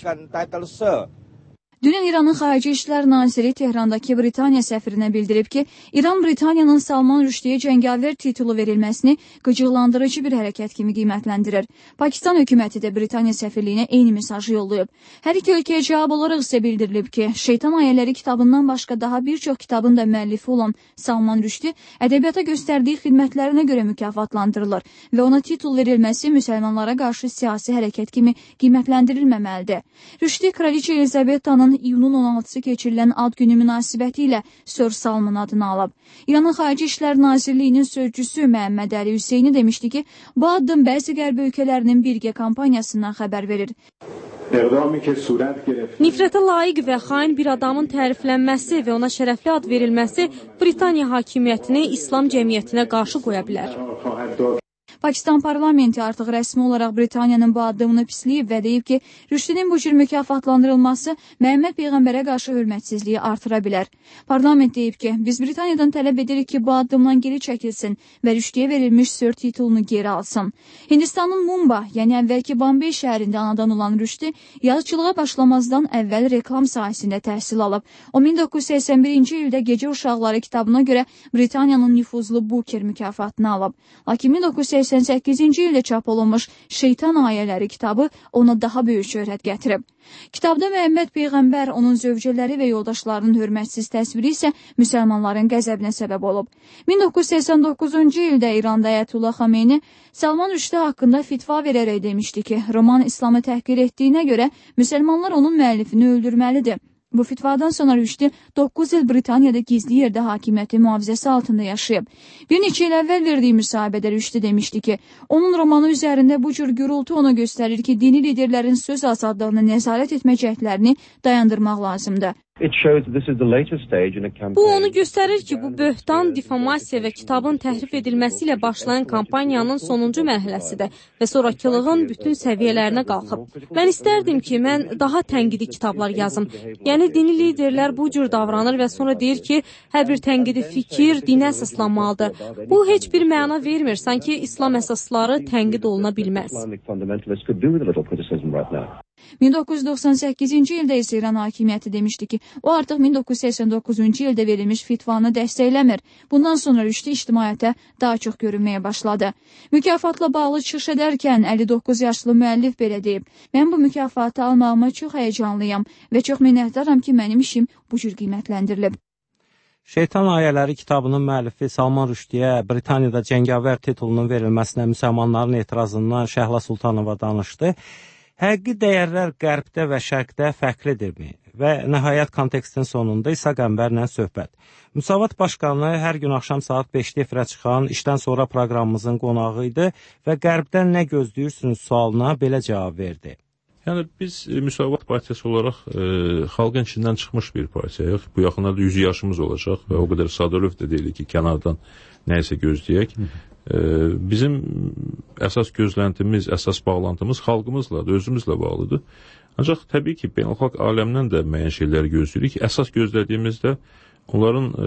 Dünən İranın Xarici İşlər Naziri Tehrandakı Britaniya səfirinə bildirib ki, İran Britaniyanın Salman Rushdieyə cəngavər titulu verilməsini qıcıqlandırıcı bir hərəkət kimi qiymətləndirir. Pakistan hökuməti də Britaniya səfirliyinə eyni mesajı yollayıb. Hər iki ölkəyə cavab olaraq isə bildirilib ki, Şeytan Ayələri kitabından başqa daha bir çox kitabın da müəllifi olan Salman Rushdie ədəbiyyata göstərdiyi xidmətlərinə görə mükafatlandırılır və ona titul verilməsi müsəlmanlara qarşı siyasi hərəkət kimi qiymətləndirilməməlidir. Rushdie Kraliçə Elizabettanın İran iyunun on altısı keçirilən ad günü münasibəti ilə Sör Salman adını alıb. İranın Xarici İşlər Nazirliyinin sözcüsü Məhəmməd Əli Hüseyni demişdi ki, bu addım bəzi qərb ölkələrinin birgə kampaniyasından xəbər verir. Nifrətə layiq və xain bir adamın təriflənməsi və ona şərəfli ad verilməsi Britaniya hakimiyyətini İslam cəmiyyətinə qarşı qoya bilər. Pakistan parlamenti artıq rəsmi olaraq Britaniyanın bu addımını pisləyib və deyib ki, Rüşdinin bu cür mükafatlandırılması Məhəmməd Peyğəmbərə qarşı hörmətsizliyi artıra bilər. Parlament deyib ki, biz Britaniyadan tələb edirik ki, bu addımdan geri çəkilsin və Rüşdiyə verilmiş Sör titulunu geri alsın. Hindistanın Mumba, yəni əvvəlki Bombay şəhərində anadan olan Rüşdi, yazıçılığa başlamazdan əvvəl reklam sahəsində təhsil alıb. O min doqquz yüz səksən birinci ildə Gecə Uşaqları kitabına görə Britaniyanın nüfuzlu Booker mükafatını alıb. Lakin min doqquz yüz səksən səkkizinci ildə çap olunmuş Şeytan Ayələri kitabı ona daha böyük şöhrət gətirib. Kitabda Məhəmməd Peyğəmbər, onun zövcələri və yoldaşlarının hörmətsiz təsviri isə müsəlmanların qəzəbinə səbəb olub. min doqquz yüz səskən doqquzuncu ildə İranda Əyətullah Xameyni Salman Rüşdi haqqında fitva verərək demişdi ki, roman İslamı təhqir etdiyinə görə müsəlmanlar onun müəllifini öldürməlidir. Bu fitvadan sonra Rüşdi doqquz il Britaniyada gizli yerdə hakimiyyəti mühafizəsi altında yaşayıb. Bir neçə il əvvəl verdiyi müsahibədə Rüşdi demişdi ki, onun romanı üzərində bu cür gürültü ona göstərir ki, dini liderlərin söz azadlığını nəzarət etmə cəhdlərini dayandırmaq lazımdır. Bu onu göstərir ki, bu böhtan, difamasiya və kitabın təhrif edilməsi ilə başlayan kampaniyanın sonuncu mərhələsidir və sonrakılığın bütün səviyyələrinə qalxıb. Mən istərdim ki, mən daha tənqidi kitablar yazım. Yəni, dini liderlər bu cür davranır və sonra deyir ki, hər bir tənqidi fikir dinə əsaslanmalıdır. Bu, heç bir məna vermir, sanki İslam əsasları tənqid oluna bilməz. min doqquz yüz doxsan səkkizinci ildə isə İran hakimiyyəti demişdi ki, o artıq min doqquz yüz səksən doqquzuncu ildə verilmiş fitvanı dəstəkləmir. Bundan sonra Rüşdi ictimaiyyətə daha çox görünməyə başladı. Mükafatla bağlı çıxış edərkən əlli doqquz yaşlı müəllif belə deyib, mən bu mükafatı almağıma çox həyəcanlıyam və çox minnətdaram ki, mənim işim bu cür qiymətləndirilib. Şeytan Ayələri kitabının müəllifi Salman Rüşdiyə Britaniyada cəngavər titulunun verilməsinə müsəlmanların etirazından Şəhla Sultanova danışdı. Həqiqi dəyərlər qərbdə və şərqdə fərqlidirmi? Və nəhayət kontekstin sonunda İsa Qəmbərlə söhbət. Müsavat Başqanı hər gün axşam saat beşdə efirə çıxan işdən sonra proqramımızın qonağı idi və qərbdən nə gözləyirsiniz sualına belə cavab verdi. Yəni biz Müsavat Partiyası olaraq e, xalqın içindən çıxmış bir partiyayıq. Bu yaxınlarda yüz yaşımız olacaq və o qədər sadəlöv də deyilik ki, kənardan nəysə gözləyək. Bizim əsas gözləntimiz, əsas bağlantımız xalqımızladır, özümüzlə bağlıdır. Ancaq təbii ki, beynəlxalq aləmdən də müəyyən şeyləri gözləyirik. Əsas gözlədiyimizdə onların e,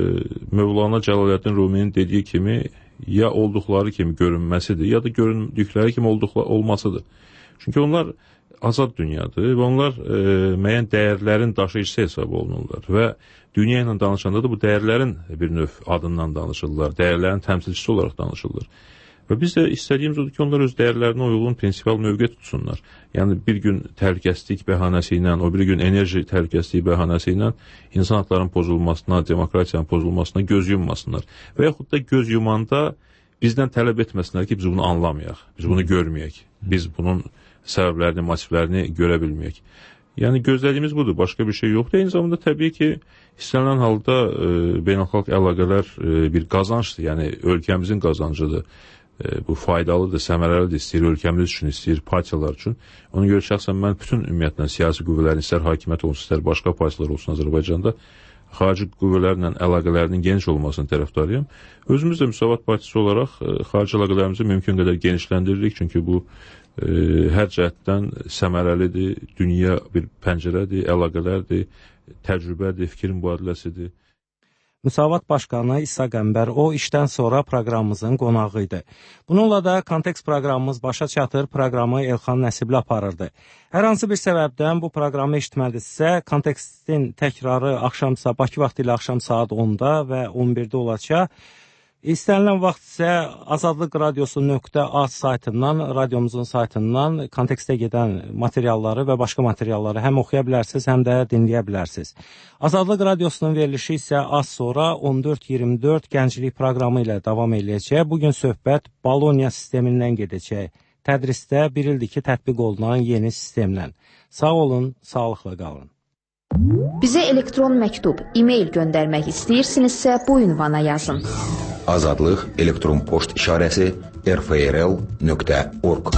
Mövlana Cəlaləddin Ruminin dediyi kimi ya olduqları kimi görünməsidir, ya da göründükləri kimi olduqları olmasıdır. Çünki onlar azad dünyadır və onlar e, müəyyən dəyərlərin daşıyıcısı hesab olunurlar və dünya ilə danışanda da bu dəyərlərin bir növ adından danışırlar, dəyərlərin təmsilçisi olaraq danışırlar. Və biz də istədiyimiz odur ki, onlar öz dəyərlərinə uyğun prinsipial mövqe tutsunlar. Yəni bir gün təhlükəsizlik bəhanəsi ilə, o bir gün enerji təhlükəsizliyi bəhanəsi ilə insan haqlarının pozulmasına, demokratiyanın pozulmasına göz yummasınlar. Və yaxud da göz yumanda bizdən tələb etməsinlər ki, biz bunu anlamayaq, biz bunu görməyək, biz bunun səbəblərini, motivlərini görə bilməyək. Yəni gözlədiyimiz budur, başqa bir şey yoxdur. Eyni zamanda təbii ki, istənilən halda e, beynəlxalq əlaqələr e, bir qazancdır, yəni ölkəmizin qazancıdır. E, bu faydalıdır, səmərəlidir, istəyir ölkəmiz üçün, istəyir partiyalar üçün. Ona görə şəxsən mən bütün ümumiyyətlə siyasi qüvvələrin, istər hakimiyyət olsun, istər başqa partiyalar olsun Azərbaycanda xarici qüvvələrlə əlaqələrinin geniş olmasını tərəfdarıyam. Özümüz də Müsavat Partisi olaraq e, xarici əlaqələrimizi mümkün qədər genişləndiririk, çünki bu e, hər cəhətdən səmərəlidir, dünya bir pəncərədir, əlaqələrdir, təcrübədir, fikir mübadiləsidir. Müsavat Başqanı İsa Qəmbər o işdən sonra proqramımızın qonağı idi. Bununla da kontekst proqramımız başa çatır, proqramı Elxan Nəsibli aparırdı. Hər hansı bir səbəbdən bu proqramı eşitmədinizsə, kontekstin təkrarı axşamsa, Bakı vaxtı ilə axşam saat onda və on birdə olacaq. İstənilən vaxt isə azadlıq radiosu nöqtə az saytından, radiomuzun saytından kontekstə gedən materialları və başqa materialları həm oxuya bilərsiniz, həm də dinləyə bilərsiniz. Azadlıq radiosunun verilişi isə az sonra on dörd iyirmi dörd gənclik proqramı ilə davam edəcək. Bugün söhbət Bologna sistemindən gedəcək. Tədrisdə bir ildir ki, tətbiq olunan yeni sistemlə. Sağ olun, sağlıqla qalın. Bizə elektron məktub, e-mail göndərmək istəyirsinizsə bu ünvana yazın. Azadlıq elektron poçt işarəsi r f r l nöqtə org.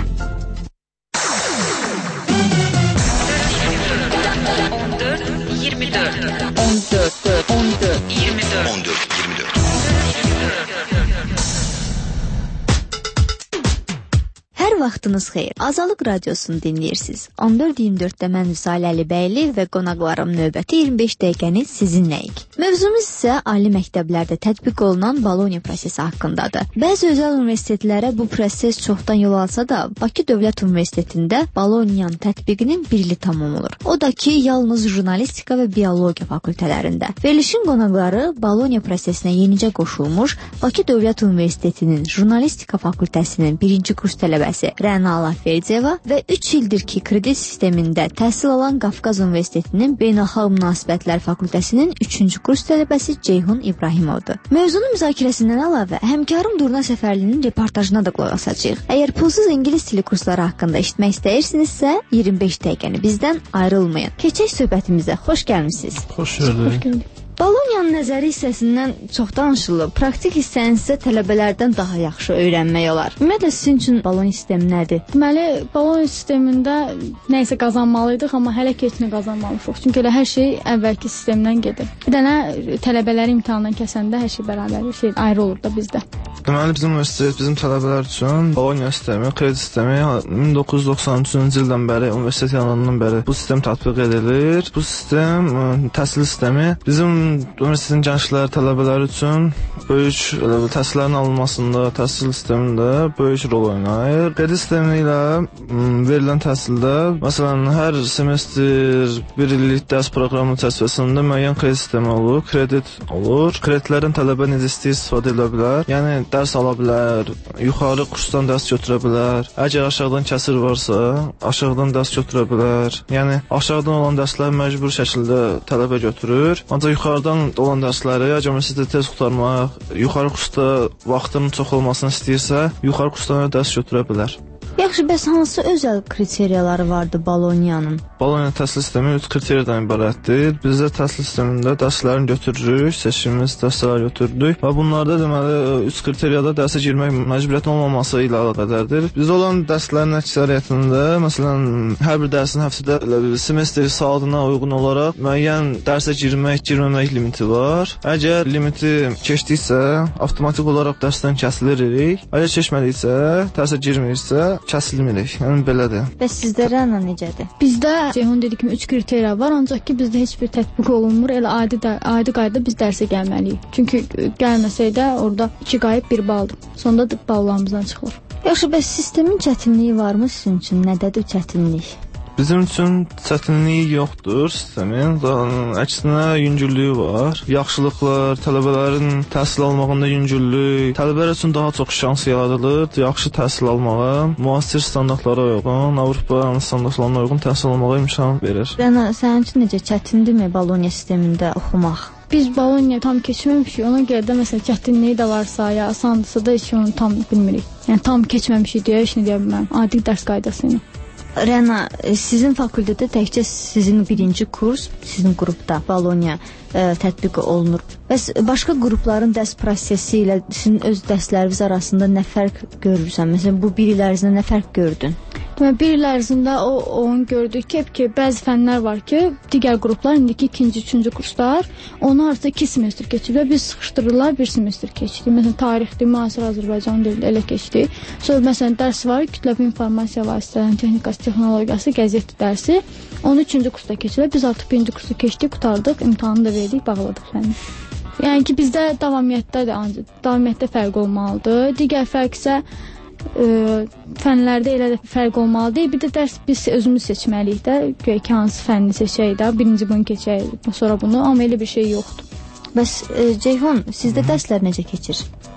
Hər vaxtınız xeyir. Azadlıq radiosunu dinləyirsiniz. on dörd iyirmi dörddə mən Vüsalə Əlibəyli və qonaqlarım növbəti iyirmi beş dəqiqəni sizinləyik. Mövzumuz isə ali məktəblərdə tətbiq olunan Boloniya prosesi haqqındadır. Bəzi özəl universitetlərə bu proses çoxdan yol alsa da, Bakı Dövlət Universitetində Boloniyanın tətbiqinin bir ili tamam olur. O da ki, yalnız jurnalistika və biologiya fakültələrində. Verilişin qonaqları Boloniya prosesinə yenicə qoşulmuş Bakı Dövlət Universitetinin jurnalistika fakültəsinin birinci kurs tələbəsi Rəna Alaferdiyeva və üç ildir ki, kredit sistemində təhsil alan Qafqaz Universitetinin Beynəlxalq Münasibətlər Fakültəsinin üçüncü kurs tələbəsi Ceyhun İbrahimovdur. Mövzunun müzakirəsindən əlavə, həmkarım Durna Səfərlinin reportajına da qulaq asacağıq. Əgər pulsuz ingilis dili kursları haqqında eşitmək istəyirsinizsə, iyirmi beş dəqiqəni bizdən ayrılmayın. Keçək söhbətimizə. Xoş gəlmisiniz. Xoş gördük. Boloniyanın nəzəri hissəsindən çox danışılıb. Praktik hissəni isə tələbələrdən daha yaxşı öyrənmək olar. Ümumiyyətlə sizin üçün Boloniya sistemi nədir? Deməli, Boloniya sistemində nə isə qazanmalıydıq, amma hələ ki heç nə qazanmamışıq. Çünki elə hər şey əvvəlki sistemdən gedir. Bir dənə tələbələri imtahandan kəsəndə hər şey bərabər, şey ayrı olur da bizdə. Deməli, bizim universitet, bizim tələbələr üçün Boloniya sistemi, kredit sistemi min doqquz yüz doxsan üçüncü ildən bəri, universitet yaranandan bəri bu sistem tətbiq edilir. Bu sistem, təhsil sistemi bizim universitetin gəncləri, tələbələri üçün böyük elə, təhsillərin alınmasında, təhsil sistemində böyük rol oynayır. Kredit sistemi ilə verilən təhsildə, məsələn, hər semestr bir illik dərs proqramı çərçivəsində müəyyən kredit sistemi olur, kredit olur. Kreditlərin tələbə necə istəyir istifadə edə bilər. Yəni dərs ala bilər, yuxarı kursdan dərs götürə bilər. Əgər aşağıdan kəsir varsa, aşağıdan dərs götürə bilər. Yəni aşağıdan olan dərslər məcbur şəkildə tələbə götürür. Ancaq yuxarıdan olan dərsləri, əgər məsələn tez qurtarmaq, yuxarı kursda vaxtının çox olmasını istəyirsə, yuxarı kursdan dərs götürə bilər. Yaxşı, bəs hansı özəl kriteriyaları vardı Boloniyanın? Boloniya təhsil sistemi üç kriteriyadan ibarətdir. Biz də təhsil sistemində dərslərini götürürük, seçimimiz dərsləri götürdük və bunlarda deməli üç kriteriyada dərsə girmək məcburiyyətin olmaması ilə əlaqədardır. Biz olan dərslərin əksəriyyətində, məsələn, hər bir dərsin həftədə semestr saatına uyğun olaraq müəyyən dərsə girmək, girməmək limiti var. Əgər limiti keçdiksə, avtomatik olaraq dərsdən kəsilirik. Əgər keçmədiksə, dərsə girmirsə, kəsilmirik. Yəni belədir. Bəs sizdə Rəna necədir? Bizdə Ceyhun dediyi kimi üç kriteriya var, ancaq ki bizdə heç bir tətbiq olunmur. Elə adi də, adi qaydada biz dərsə gəlməliyik. Çünki gəlməsək də orada iki qayıb bir baldır. Sonda ballarımızdan çıxılır. Yaxşı, bəs sistemin çətinliyi varmı sizin üçün? Nədədir çətinlik? Bizim üçün çətinliyi yoxdur sistemin. Əksinə yüngüllüyü var. Yaxşılıqlar, tələbələrin təhsil almağında yüngüllük, tələbələr üçün daha çox şans yaradılır, yaxşı təhsil almağa, müasir standartlara uyğun, Avropa standartlarına uyğun təhsil almağa imkan verir. Rəna, sənin üçün necə çətindirmi Boloniya sistemində oxumaq? Biz Boloniya tam keçməmişik, ona görə də məsələn çətinliyi də varsa, ya asandısa da heç onu tam bilmirik. Yəni tam keçməmişik deyə heç nə deyə bilmərəm. Adi dərs qaydası ilə. Rəna, sizin fakültədə təkcə sizin birinci kurs, sizin qrupda Boloniya ə, tətbiq olunur. Bəs başqa qrupların dərs prosesi ilə sizin öz dərsləriniz arasında nə fərq görürsən? Məsələn, bu bir il ərzində nə fərq gördün? Demək, bir il ərzində o, onu gördük ki, ki, bəzi fənlər var ki, digər qruplar, indiki ikinci, üçüncü kurslar, onu artıq iki semestr keçib və biz sıxışdırırlar, bir semestr keçdik. Məsələn, tarixdir, müasir Azərbaycan dilində elə keçdik. Sonra, məsələn, dərs var, kütləvi informasiya vasitələrinin texnikası, texnologiyası, qəzet dərsi. Onu üçüncü kursda keçirlər. Biz artıq birinci kursu keçdik, qutardıq, imtahanı da verdik, bağladıq. Yəni, yəni ki, bizdə davamiyyətdə də ancaq, davamiyyətdə fərq olmalıdır. Digər fərq isə Ə, fənlərdə elə də fərq olmalıdır. Bir də dərs biz özümüz seçməliyik də. Göy ki, hansı fənni seçək də, birinci bunu keçək, sonra bunu, amma elə bir şey yoxdur. Bəs e, Ceyhun, sizdə dərslər necə keçir?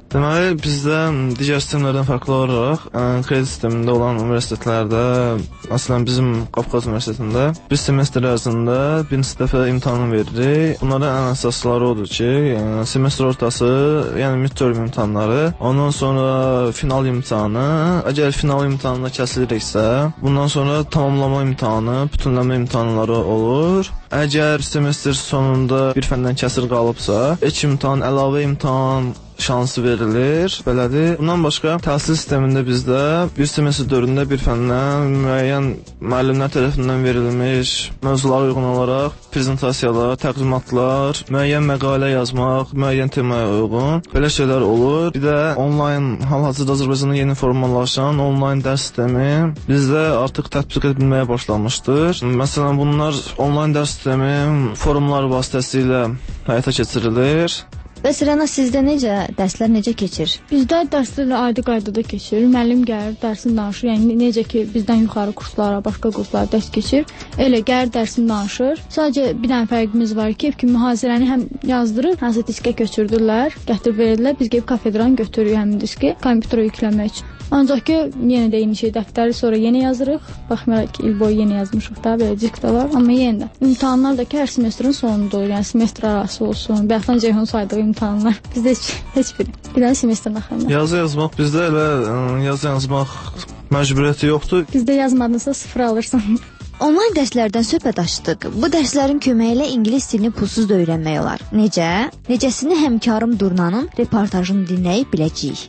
Deməli, bizdə digər sistemlərdən fərqli olaraq kredit sistemində olan universitetlərdə, məsələn bizim Qafqaz Universitetində bir semestr ərzində birinci dəfə imtahan veririk. Bunların ən əsasları odur ki, semestr ortası, yəni midterm imtahanları, ondan sonra final imtahanı, əgər final imtahanına kəsiliriksə, bundan sonra tamamlama imtahanı, bütünləmə imtahanları olur. Əgər semestr sonunda bir fəndən kəsir qalıbsa, ek imtahan, əlavə imtahan şansı verilir, belədir. Bundan başqa təhsil sistemində bizdə bir semestr dövründə bir fəndən müəyyən müəllimlər tərəfindən verilmiş mövzulara uyğun olaraq prezentasiyalar, təqdimatlar, müəyyən məqalə yazmaq, müəyyən temaya uyğun belə şeylər olur. Bir də onlayn, hal-hazırda Azərbaycanda yeni formalaşan onlayn dərs sistemi bizdə artıq tətbiq edilməyə başlanmışdır. Məsələn, bunlar onlayn dərs sistemi forumlar vasitəsilə həyata keçirilir. Bəs Rəna, sizdə necə, dərslər necə keçir? Bizdə dərslər adi qaydada keçir. Müəllim gəlir, dərsini danışır. Yəni necə ki bizdən yuxarı kurslara, başqa kurslara dərs keçir. Elə gəlir, dərsini danışır. Sadəcə bir dənə fərqimiz var ki, ki mühazirəni həm yazdırıb, hansı diskə köçürdülər, gətirib verdilər. Biz gəlib kafedranı götürürük həmin diski kompüterə yükləmək üçün. Ancaq ki, yenə də eyni şey, dəftəri sonra yenə yazırıq. Baxmayaraq ki, il boyu yenə yazmışıq da, belə diskdə var. Amma yenə də imtahanlar da ki, hər semestrin sonunda olur. Yəni semestr arası olsun, bayaqdan Ceyhun saydığı imtahanlar. Bizdə heç, heç biri. Bir dənə semestrin axırında. Yazı yazmaq bizdə elə yazı yazmaq məcburiyyəti yoxdur. Bizdə yazmadınsa sıfır alırsan. Onlayn dərslərdən söhbət açdıq. Bu dərslərin köməyi ilə ingilis dilini pulsuz da öyrənmək olar. Necə? Necəsini həmkarım Durnanın reportajını dinləyib biləcəyik.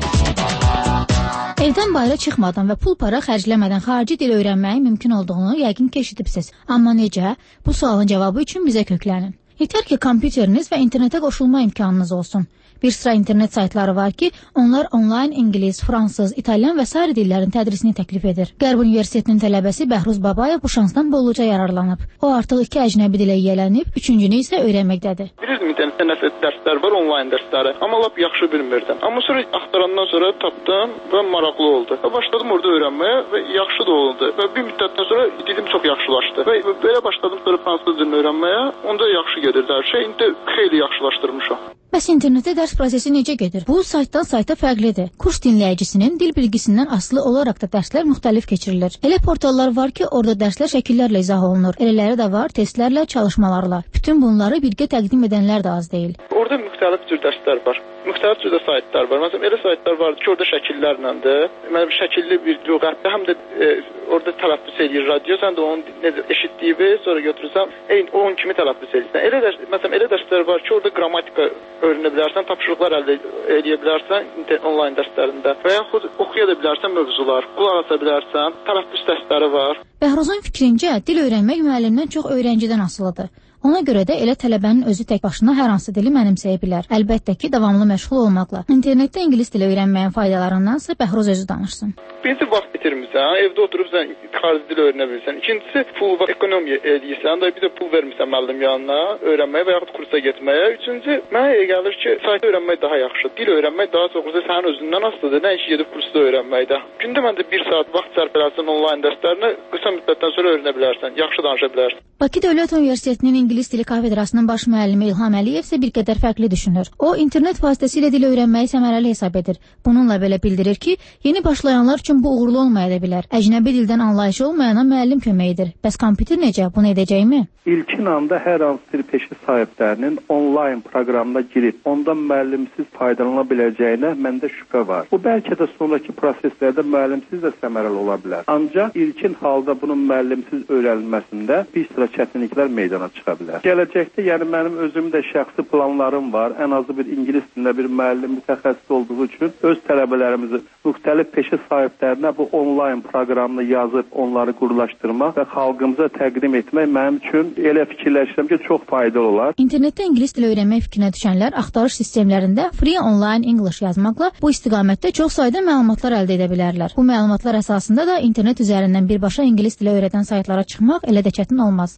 Evdən bayıra çıxmadan və pul para xərcləmədən xarici dil öyrənməyin mümkün olduğunu yəqin ki, eşidibsiz. Amma necə? Bu sualın cavabı üçün bizə köklənin. Yetər ki, kompüteriniz və internetə qoşulma imkanınız olsun. Bir sıra internet saytları var ki, onlar onlayn ingilis, fransız, italyan və sair dillərin tədrisini təklif edir. Qərb Universitetinin tələbəsi Bəhruz Babayev bu şansdan bolluca yararlanıb. O artıq iki əcnəbi dilə yiyələnib, üçüncünü isə öyrənməkdədir. Bilirdim, internetdə nəsə dərslər var, onlayn dərsləri. Amma lap yaxşı bilmirdim. Amma sonra axtarandan sonra tapdım və maraqlı oldu. Və başladım orada öyrənməyə və yaxşı da oldu. Və bir müddətdən sonra dilim çox yaxşılaşdı. Və belə başladım sonra fransız dilini öyrənməyə. Onda yaxşı gedirdi hər şey. İndi xeyli yaxşılaşdırmışam. Bəs internetdə dərs prosesi necə gedir? Bu saytdan sayta fərqlidir. Kurs dinləyicisinin dil bilgisindən asılı olaraq da dərslər müxtəlif keçirilir. Elə portallar var ki, orada dərslər şəkillərlə izah olunur. Elələri də var, testlərlə, çalışmalarla. Bütün bunları birgə təqdim edənlər də az deyil. Orada müxtəlif cür dərslər var. Müxtəlif cür də saytlar var. Məsələn, elə saytlar var ki, orada şəkillərlədir. Deməli, şəkilli bir lüğətdə həm də e, orada tələffüz edir radio. Sən də onu necə eşitdiyini sonra götürürsən, eyni onun kimi tələffüz edirsən. Elə dərs, məsələn, elə dərslər var ki, orada qrammatika öyrənə bilərsən, tapşırıqlar əldə edə bilərsən onlayn dərslərində və yaxud oxuya da bilərsən mövzular, qulaq asa bilərsən, tələffüz dərsləri var. Bəhruzun fikrincə, dil öyrənmək müəllimdən çox öyrəncidən asılıdır. Ona görə də elə tələbənin özü tək başına hər hansı dili mənimsəyə bilər. Əlbəttə ki, davamlı məşğul olmaqla. İnternetdə ingilis dili öyrənməyin faydalarındansa Bəhruz özü danışsın. Birinci vaxt itirmirsən, evdə oturub sən xarici dil öyrənə bilirsən. İkincisi, pul və ekonomiya edirsən, da bir də pul vermirsən müəllim yanına öyrənməyə və yaxud kursa getməyə. Üçüncü, mənə elə gəlir ki, saytı öyrənmək daha yaxşıdır. Dil öyrənmək daha çox sənin özündən asılıdır, nəinki gedib kursda öyrənməkdə. Gündə məncə bir saat vaxt sərf edərsən onlayn dərslərinə, qısa müddətdən sonra öyrənə bilərsən, yaxşı danışa bilərsən. Bakı Dövlət Universitetinin İngilis dili kafedrasının baş müəllimi İlham Əliyev isə bir qədər fərqli düşünür. O, internet vasitəsilə dil öyrənməyi səmərəli hesab edir. Bununla belə bildirir ki, yeni başlayanlar üçün bu uğurlu olmaya da bilər. Əcnəbi dildən anlayışı olmayana müəllim köməyidir. Bəs kompüter necə? Bunu edəcəkmi? İlkin anda hər hansı bir peşə sahiblərinin onlayn proqramına girib ondan müəllimsiz faydalana biləcəyinə məndə şübhə var. Bu bəlkə də sonraki proseslərdə müəllimsiz də səmərəli ola bilər. Ancaq ilkin halda bunun müəllimsiz öyrənilməsində bir sıra çətinliklər meydana çıxa bilər. Gələcəkdə, yəni mənim özüm də şəxsi planlarım var. Ən azı bir ingilis dilində bir müəllim mütəxəssis olduğu üçün öz tələbələrimizi müxtəlif peşə sahiblərinə bu onlayn proqramını yazıb onları qurlaşdırmaq və xalqımıza təqdim etmək mənim üçün elə fikirləşirəm ki, çox faydalı olar. İnternetdə ingilis dili öyrənmək fikrinə düşənlər axtarış sistemlərində Free Online English yazmaqla bu istiqamətdə çox sayda məlumatlar əldə edə bilərlər. Bu məlumatlar əsasında da internet üzərindən birbaşa ingilis dili öyrədən saytlara çıxmaq elə də çətin olmaz.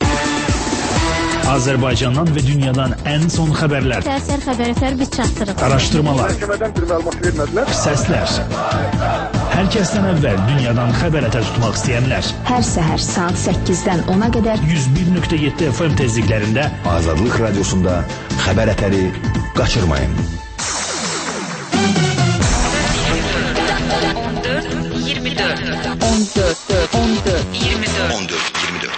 Azərbaycandan və dünyadan ən son xəbərlər. Səhər xəbərlər biz çatdırırıq. Araşdırmalar. Məhkəmədən bir məlumat vermədilər. Səslər. Hər kəsdən əvvəl dünyadan xəbər ətər tutmaq istəyənlər. Hər səhər saat səkkizdən ona qədər yüz bir nöqtə yeddi F M tezliklərində Azadlıq Radiosunda xəbər ətəri qaçırmayın. on dörd, on dörd, iyirmi dörd. on dörd iyirmi dörd.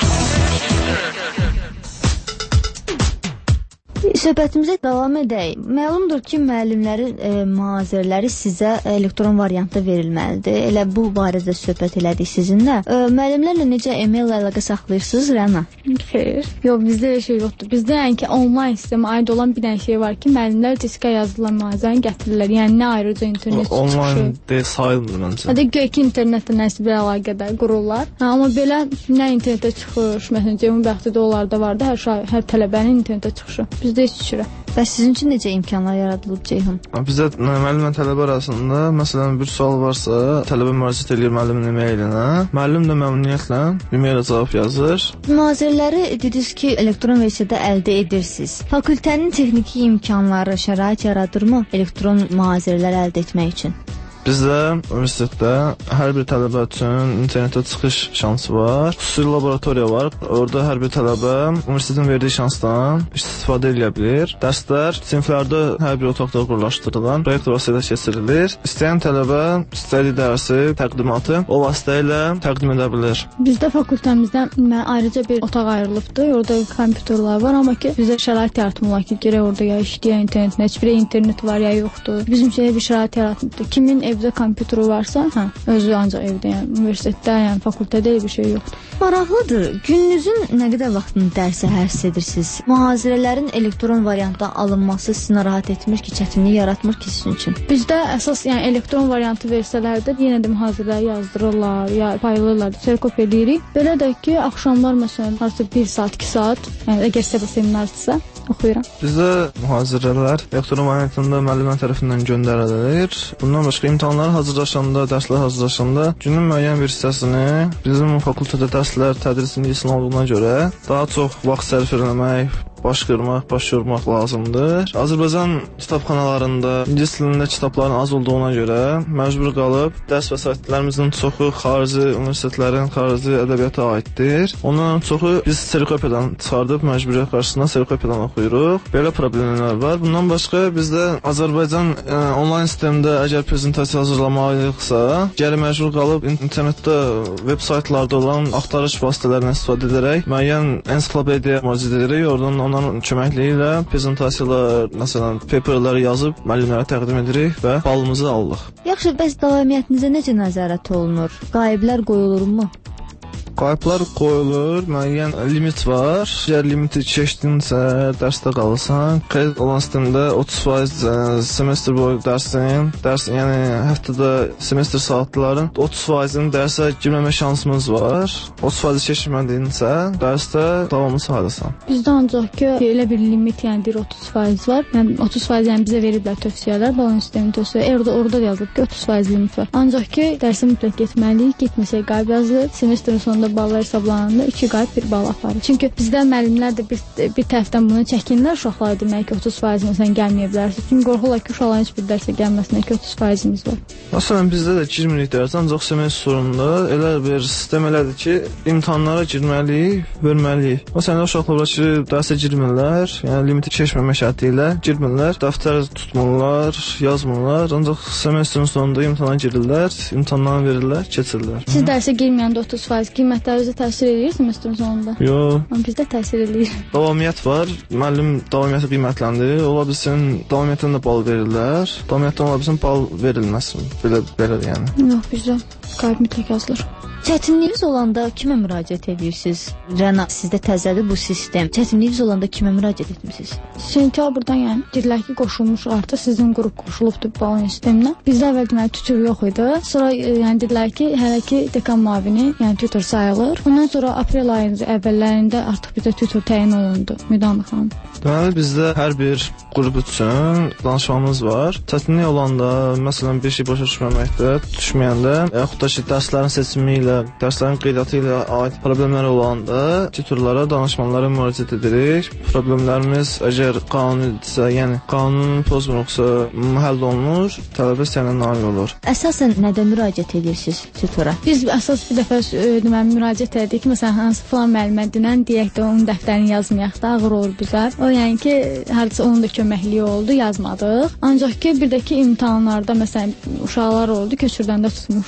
Söhbətimizə davam edək. Məlumdur ki, müəllimlərin e, mühazirələri sizə elektron variantda verilməlidir. Elə bu barədə söhbət elədik sizinlə. E, müəllimlərlə necə e-mail əlaqə saxlayırsınız, Rəna? Xeyr. Yox, bizdə elə şey yoxdur. Bizdə yəni ki, onlayn sistemə aid olan bir dənə şey var ki, müəllimlər diskə yazılan mühazirəni gətirirlər. Yəni nə ayrıca internet çıxışı. Onlayn deyil, sayılmır məncə. Hətta göy ki, internetlə nəsə bir əlaqədə qururlar. Hə, amma belə nə internetə çıxış, məsələn, Ceyhun bəxtədə onlarda vardı, hər şey, hər tələbənin internetə çıxışı. Bizdə heç düşürə. Bəs sizin üçün necə imkanlar yaradılıb, Ceyhun? Bizdə müəllimlə tələbə arasında, məsələn, bir sual varsa, tələbə müraciət edir müəllimin e-mailinə. Müəllim də məmnuniyyətlə e-mailə cavab yazır. Mühazirələri dediniz ki, elektron versiyada əldə edirsiniz. Fakültənin texniki imkanları şərait yaradırmı elektron mühazirələr əldə etmək üçün? Bizdə universitetdə hər bir tələbə üçün internetə çıxış şansı var. Xüsusi laboratoriya var. Orada hər bir tələbə universitetin verdiyi şansdan istifadə edə bilər. Dərslər siniflərdə hər bir otaqda quruluşdurulur. Proyektor vasitəsilə keçirilir. İstəyən tələbə istədiyi dərsi, təqdimatı o vasitə ilə təqdim edə bilər. Bizdə fakültəmizdə ayrıca bir otaq ayrılıbdır. Orada kompüterlər var, amma ki bizə şərait yaratmırlar ki, gərək orada ya işləyən internet, heç bir internet var ya yoxdur. Bizim şeyə bir şərait yaratmırdı. Kimin ev evdə kompüteri varsa, hə, özü ancaq evdə, yəni universitetdə, yəni fakültədə elə bir şey yoxdur. Maraqlıdır. Gününüzün nə qədər vaxtını dərsə həsr edirsiniz? Mühazirələrin elektron variantda alınması sizi narahat etmir ki, çətinlik yaratmır ki sizin üçün? Bizdə əsas, yəni elektron variantı versələrdə yenə də mühazirələri yazdırırlar, ya paylayırlar, serkop edirik. Belə də ki, axşamlar məsələn, harca bir saat, iki saat, yəni əgər səbə seminarsa oxuyuram. Bizdə mühazirələr elektron variantında müəllimlər tərəfindən göndərilir. Bundan başqa imtahanlara hazırlaşanda, dərslər hazırlaşanda günün müəyyən bir hissəsini bizim fakültədə dərslər tədrisin ilgisindən olduğuna görə daha çox vaxt sərf etmək, baş qırmaq, baş yormaq lazımdır. Azərbaycan kitabxanalarında ingilis dilində kitabların az olduğuna görə məcbur qalıb dərs vəsaitlərimizin çoxu xarici universitetlərin xarici ədəbiyyata aiddir. Onların çoxu biz serikopiyadan çıxardıb məcburiyyət qarşısında serikopiyadan oxuyuruq. Belə problemlər var. Bundan başqa bizdə Azərbaycan e, onlayn sistemdə əgər prezentasiya hazırlamalıyıqsa, gəri məcbur qalıb internetdə veb saytlarda olan axtarış vasitələrindən istifadə edərək müəyyən ensiklopediya müraciət edirik. Oradan onların köməkliyi ilə prezentasiyalar, məsələn, paperləri yazıb müəllimlərə təqdim edirik və balımızı alırıq. Yaxşı, bəs davamiyyətinizə necə nəzarət olunur? Qayblar qoyulurmu? Qayıblar qoyulur, müəyyən limit var. Əgər limiti keçdinsə, dərsdə qalırsan, kredit olan sistemdə otuz faiz semestr boyu dərsin, dərs, yəni həftədə semestr saatların otuz faizini dərsə girməmə şansımız var. otuz faiz keçmədinsə, dərsdə davamlı sayılırsan. Bizdə ancaq ki, elə bir limit, yəni deyir otuz faiz var. Yəni otuz faiz yəni bizə veriblər tövsiyələr, balon sistemi tövsiyə. Orada orada yazılıb ki, otuz faiz limit var. Ancaq ki, dərsə mütləq getməliyik, getməsək qayıb yazılır. Semestrin sonunda ballar hesablananda iki qayıb bir bal aparır. Çünki bizdə müəllimlər də bir, bir tərəfdən bunu çəkinlər, uşaqlar demək ki, otuz faiz məsələn gəlməyə bilərsiniz. Çünki qorxurlar ki, uşaqların heç bir dərsə gəlməsinə ki, otuz faizimiz var. Məsələn, bizdə də girmirik dərsə, ancaq semestr sonunda elə bir sistem elədir ki, imtahanlara girməliyik, verməliyik. Məsələn, uşaqlar var ki, dərsə girmirlər, yəni limiti keçməmə şərti ilə girmirlər, dəftər tutmurlar, yazmırlar, ancaq semestrin sonunda imtahana girirlər, imtahanlarını verirlər, keçirlər. Siz dərsə girməyəndə otuz faiz qiymətlərinizə təsir edir semestrin sonunda? Yox. Amma bizdə təsir edir. Davamiyyət var. Müəllim davamiyyəti qiymətləndirir. Ola bilsin, davamiyyətdən də bal verirlər. Davamiyyətdən ola bilsin, bal verilməsin. Belə, belə yəni. Yox, bizdə qayıb mütləq yazılır. Çətinliyiniz olanda kimə müraciət edirsiniz? Rəna, sizdə təzədir bu sistem. Çətinliyiniz olanda kimə müraciət etmisiniz? Sentyabrdan, yəni dedilər ki, qoşulmuş artıq sizin qrup qoşulubdur balon sisteminə. Bizdə əvvəl deməli tutor yox idi. Sonra yəni dedilər ki, hələ ki dekan müavini, yəni tutor sayılır. Ondan sonra aprel ayının əvvəllərində artıq bizə tutor təyin olundu. Müdam xanım. Deməli bizdə hər bir qrup üçün danışmamız var. Çətinlik olanda, məsələn, bir şey başa düşməməkdə, düşməyəndə, yaxud da ki, dərslərin seçimi ilə, dərslərin qeydiyyatı ilə aid problemlər olanda tutorlara, danışmanlara müraciət edirik. Problemlərimiz əgər qanunidirsə, yəni qanunu pozmuruqsa, həll olunur, tələbə istəyənə nail olur. Əsasən nədən müraciət edirsiniz tutora? Biz əsas bir dəfə deməli müraciət etdik ki, məsələn, hansı falan müəllimə dinən deyək də onun dəftərini yazmayaq da, ağır olur bizə. O yəni ki, hərsə onun da köməkliyi oldu, yazmadıq. Ancaq ki, bir də ki, imtahanlarda məsələn uşaqlar oldu, köçürdəndə tutmuşdular.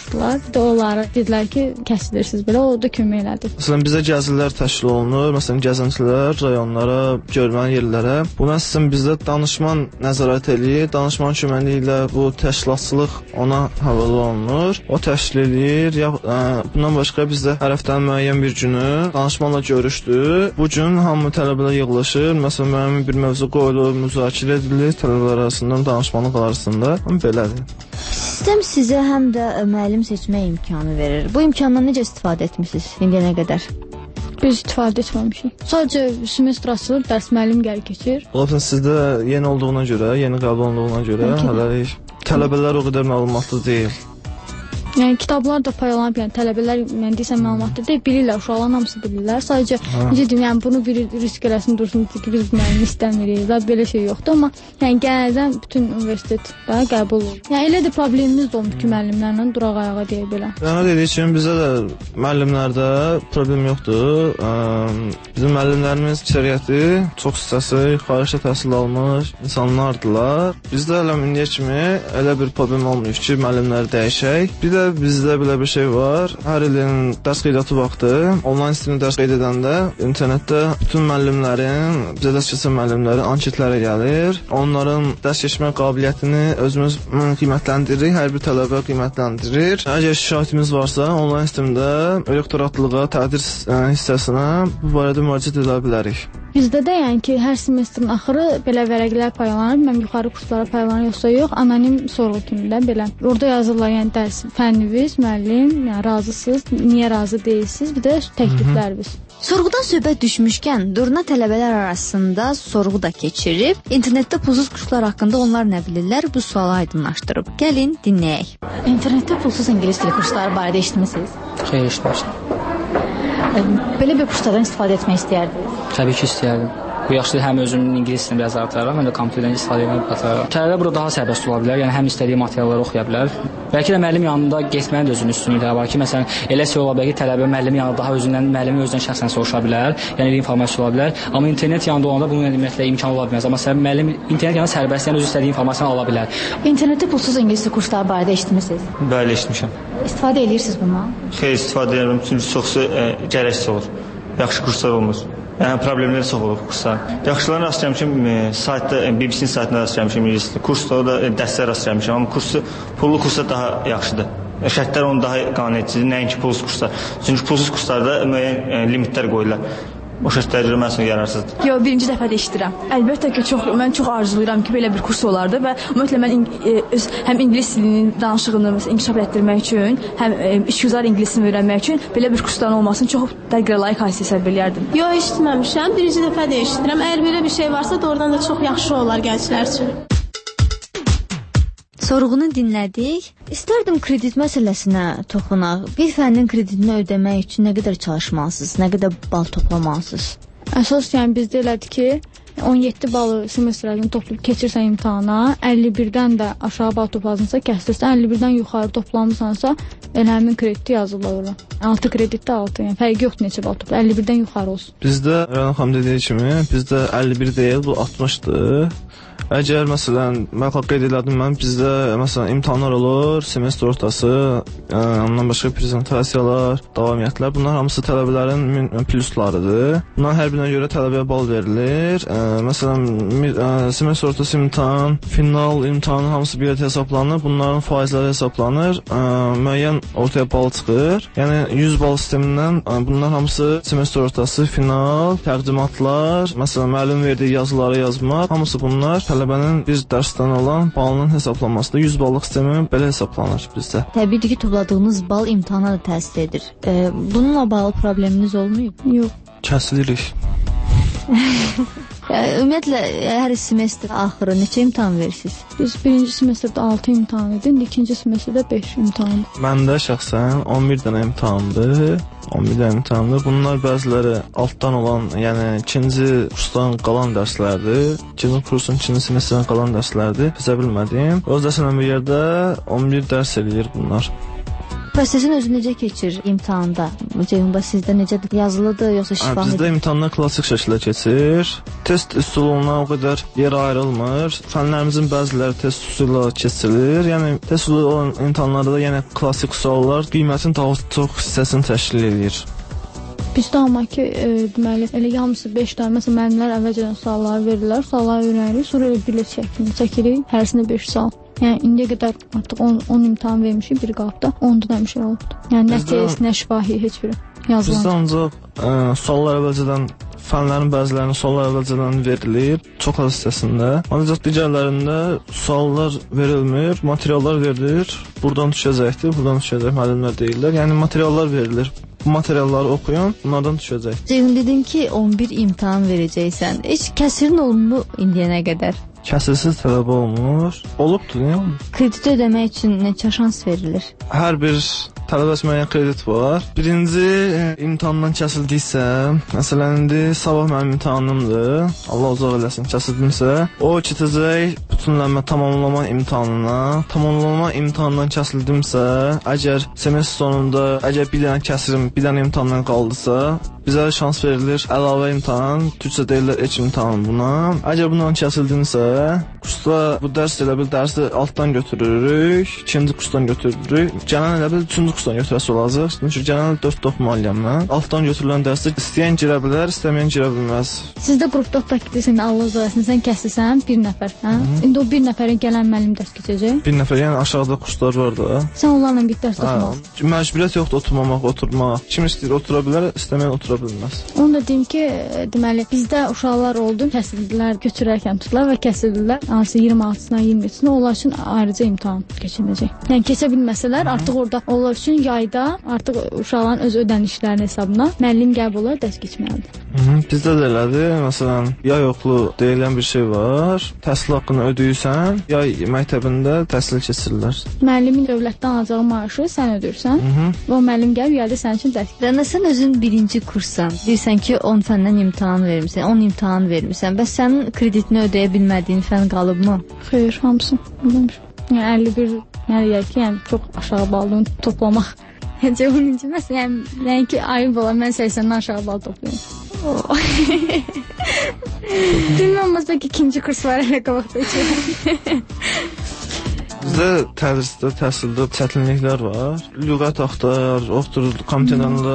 Bir də onlara dedilər ki, kəsilirsiniz belə, o da kömək elədi. Məsələn, bizə gəzilər təşkil olunur. Məsələn, gəzintilər rayonlara, görməli yerlərə. Buna əsasən bizdə danışman nəzarət eləyir. Danışman köməkliyi ilə bu təşkilatçılıq ona həvalə olunur. O təşkil eləyir. Ya, ə, bundan başqa bizdə hər həftənin müəyyən bir günü danışmanla görüşdü. Bu gün hamı tələbələr yığılışır. Məsələn, müəyyən bir mövzu qoyulur, müzakirə edilir tələbələr arasında, danışmanlıq arasında. Amma belədir. Sistem sizə həm də müəllim seçmə imkanı verir. Bu imkandan necə istifadə etmisiniz indiyənə qədər? Biz istifadə etməmişik. Sadəcə semestr açılır, dərs müəllim gəlir keçir. Olsun, sizdə yeni olduğuna görə, yeni qəbul olunduğuna görə hələlik tələbələr o qədər məlumatlı deyil. Yəni kitablar da paylanıb, yəni tələbələr mən desəm məlumatlı deyil, bilirlər, uşaqların hamısı bilirlər. Sadəcə necə deyim, yəni bunu biri risk eləsin, dursun ki, biz müəllim istəmirik. Da belə şey yoxdur, amma yəni genəldən bütün universitetdə qəbul olur. Yəni elə də problemimiz də olmur ki, müəllimlərlə duraq ayağa deyə belə. Yəni dediyi kimi bizə də müəllimlərdə problem yoxdur. Bizim müəllimlərimiz şəriəti çox hissəsi xaricdə təhsil almış insanlardılar. Bizdə elə indiyə kimi elə bir problem olmuyor ki, müəllimləri dəyişək. Bir də bizdə belə bir şey var. Hər ilin dərs qeydiyyatı vaxtı onlayn sistemdə dərs qeyd edəndə internetdə bütün müəllimlərin, bizə dərs keçən müəllimlərin anketləri gəlir. Onların dərs keçmə qabiliyyətini özümüz qiymətləndiririk, hər bir tələbə qiymətləndirir. Əgər şikayətimiz varsa, onlayn sistemdə elektoratlığa, tədris hissəsinə bu barədə müraciət edə bilərik. Bizdə də yəni ki, hər semestrin axırı belə vərəqlər paylanır. Mən yuxarı kurslara paylanır yoxsa yox, anonim sorğu kimi də belə. Orada yazırlar, yəni dərs fənniniz, müəllim, yəni razısınız, niyə razı deyilsiniz, bir də təklifləriniz. Sorğudan söhbət düşmüşkən, Durna tələbələr arasında sorğu da keçirib. İnternetdə pulsuz kurslar haqqında onlar nə bilirlər, bu sualı aydınlaşdırıb. Gəlin, dinləyək. İnternetdə pulsuz ingilis dili kursları barədə eşitmisiniz? Xeyr, eşitmişəm. Belə bir kurslardan istifadə etmək istəyərdiniz? Təbii ki, istəyərdim. Bu yaxşıdır, həm özümün ingilis dilini biraz artıraram, həm də kompüterdən istifadə etmək bacarıram. Tələbə burada daha sərbəst ola bilər, yəni həm istədiyi materialları oxuya bilər. Bəlkə də müəllim yanında getməyin də özünün üstünlüyü var ki, məsələn, elə şey ola bilər ki, tələbə müəllimin yanında daha özündən, müəllimi özündən şəxsən soruşa bilər, yəni informasiya ola bilər. Amma internet yanında olanda bunun ümumiyyətlə imkanı ola bilməz. Amma səbəb müəllim internet yanında sərbəst, yəni öz istədiyi informasiyanı ala bilər. İnternetdə pulsuz ingilis dili kursları barədə eşitmisiniz? Bəli, eşitmişəm. İstifadə edirsiniz bundan? Xeyr, istifadə edirəm, çünki çoxsu e, gərəksiz olur. Yaxşı kurslar olmaz. Yəni problemlər çox olur kurslar. Yaxşılarına rast gəlmişəm, e, saytda e, B B C-nin saytında rast gəlmişəm ingilis dili. Kursda da e, dərslər rast gəlmişəm, amma kursu pullu kurslar daha yaxşıdır. E, şərtlər onu daha qane edicidir, nəinki pulsuz kurslar. Çünki pulsuz kurslarda müəyyən e, limitlər qoyurlar. O şərtlərdə mən üçün yararsızdır. Yox, birinci dəfə də eşidirəm. Əlbəttə ki, çox mən çox arzulayıram ki, belə bir kurs olardı və ümumiyyətlə mən e, öz həm ingilis dilinin danışığını inkişaf etdirmək üçün, həm e, işgüzar ingilisini öyrənmək üçün belə bir kursların olmasını çox dəqiq layiq hesab eləyərdim. Yox, eşitməmişəm. Birinci dəfə də eşidirəm. Əgər belə bir şey varsa, doğrudan da çox yaxşı olar gənclər üçün. Sorğunu dinlədik. İstərdim kredit məsələsinə toxunaq. Bir fənnin kreditini ödəmək üçün nə qədər çalışmalısınız, nə qədər bal toplamalısınız? Əsas yəni bizdə elədir ki, on yeddi balı semestrlərini toplayıb keçirsən imtahana, əlli birdən də aşağı bal topladınsa, kəsilirsən, əlli birdən yuxarı toplamısansa, elə həmin krediti yazırlar ora. altı kreditdə altı, yəni fərqi yoxdur neçə bal topla, əlli birdən yuxarı olsun. Bizdə Rəna xanım dediyi kimi, bizdə əlli bir deyil, bu altmışdır. Əgər məsələn, mən qeyd elədim, mən bizdə məsələn imtahanlar olur, semestr ortası, ə, ondan başqa prezentasiyalar, davamiyyətlər, bunlar hamısı tələbələrin pluslarıdır. Bunların hər birinə görə tələbəyə bal verilir. Ə, məsələn, ə, semestr ortası imtahan, final imtahanın hamısı bir yerdə hesablanır, bunların faizləri hesablanır, ə, müəyyən ortaya bal çıxır. Yəni yüz bal sistemindən ə, bunlar hamısı semestr ortası, final, təqdimatlar, məsələn, müəllim verdiyi yazıları yazmaq, hamısı bunlar tələbənin bir dərsdən olan balının hesablanmasında yüz ballıq sistemi belə hesablanır bizdə. Təbii ki, topladığınız bal imtahana da təsir edir. E, bununla bağlı probleminiz olmayıb? Yox. Kəsilirik. Ümumiyyətlə, hər semestr axırı neçə imtahan verirsiniz? Biz birinci semestrdə altı imtahan edik, ikinci semestrdə beş imtahan. Məndə şəxsən on bir dənə imtahandır. on bir dənə imtahandır. Bunlar bəziləri altdan olan, yəni ikinci kursdan qalan dərslərdir. İkinci kursun ikinci semestrdən qalan dərslərdir. Bizə bilmədim. Öz dərslə bir yerdə on bir dərs eləyir bunlar. Prosesin özü necə keçir imtahanda? Ceyhunba sizdə necədir? Yazılıdır yoxsa şifahi? Bizdə imtahanlar klassik şəkildə keçir. Test üsuluna o qədər yer ayrılmır. Fənlərimizin bəziləri test üsulu keçirilir. Yəni test üsulu olan imtahanlarda da yenə klassik suallar qiymətin daha çox hissəsini təşkil edir. Bizdə amma ki, e, deməli, elə hamısı beş dənə, məsələn, müəllimlər əvvəlcədən sualları verirlər, sualları öyrənirik, sonra elə bilet şəklində çəkirik, hərisində beş sual. Yəni indiyə qədər artıq on imtahan vermişik bir qapda, onda da bir şey olubdu. Yəni nə test, nə şifahi, heç biri yazılan. Bizdə ancaq ə, suallar əvvəlcədən, fənlərin bəzilərinin suallar əvvəlcədən verilir, çox az hissəsində. Ancaq digərlərində suallar verilmir, materiallar verilir, buradan düşəcəkdir, buradan düşəcək müəllimlər deyirlər. Yəni materiallar verilir. Bu materialları oxuyun, bunlardan düşəcək. Ceyhun, dedin ki, on bir imtahan verəcəksən. Heç kəsirin olunmu indiyənə qədər? Kəsirsiz tələb olunur. Olubdur, nə olmur? Kredit ödəmək üçün neçə şans verilir? Hər bir tələbəs müəyyən kredit var. Birinci e, imtahandan kəsildiysə, məsələn, indi sabah mənim imtahanımdır. Allah uzaq eləsin, kəsildimsə, o keçəcək bütünlənmə tamamlama imtahanına. Tamamlama imtahandan kəsildimsə, əgər semestr sonunda, əgər bir dənə kəsirim, bir dənə imtahandan qaldısa, bizə şans verilir əlavə imtahan, türkçə deyirlər ek imtahan buna. Əgər bundan kəsildimsə, kursda bu dərs elə bil dərsi altdan götürürük, ikinci kursdan götürürük. Gələn elə bil üçüncü kursdan götürəsi olacaq. Çünki gələn dörd oxumalıyam mən. Altdan götürülən dərsdə istəyən girə bilər, istəməyən girə bilməz. Sizdə qrupda taktikdə Allah uzaqsın, sən kəsilsən bir nəfər, hə? Hı. İndi o bir nəfərin gələn müəllim dərs keçəcək. Bir nəfər, yəni aşağıda kurslar var da. Sən onlarla bir dərs oxumaq. Məcburiyyət yoxdur oturmamaq, oturmaq. Kim istəyir otura bilər, istəməyən otura bilməz. Onu da deyim ki, deməli bizdə uşaqlar oldu, kəsildilər, götürərkən tutdular və kəsildilər. Hansı iyirmi altısına, iyirmi yeddisinə onlar üçün ayrıca imtahan keçiriləcək. Yəni keçə bilməsələr, artıq orada onlar üçün yayda artıq uşaqların öz ödənişlərinin hesabına müəllim qəbul olaraq dərs keçməlidir. Hı, bizdə də elədir. Məsələn, yay okulu deyilən bir şey var. Təhsil haqqını ödəyirsən, yay məktəbində təhsil keçirirlər. Müəllimin dövlətdən alacağı maaşı sən ödəyirsən. Və o müəllim gəlib yayda sənin üçün dərs. Rəna, sən özün birinci kurssan. Deyirsən ki, on fəndən imtahan vermisən, on imtahan vermisən. Bəs sənin kreditini ödəyə bilmədiyin fən qalıbmı? Xeyr, hamısı. Yəni əlli bir, yəni ki, yəni çox aşağı balını toplamaq. Yəni onun üçün məsələn, yəni ki, ayıb olar, mən səksəndən aşağı bal toplayım. Bilməm, bəlkə ikinci kurs var elə qabaqda üçün. Bizdə tədrisdə, təhsildə çətinliklər var. Lüğət axtar, oxtur, komitələrdə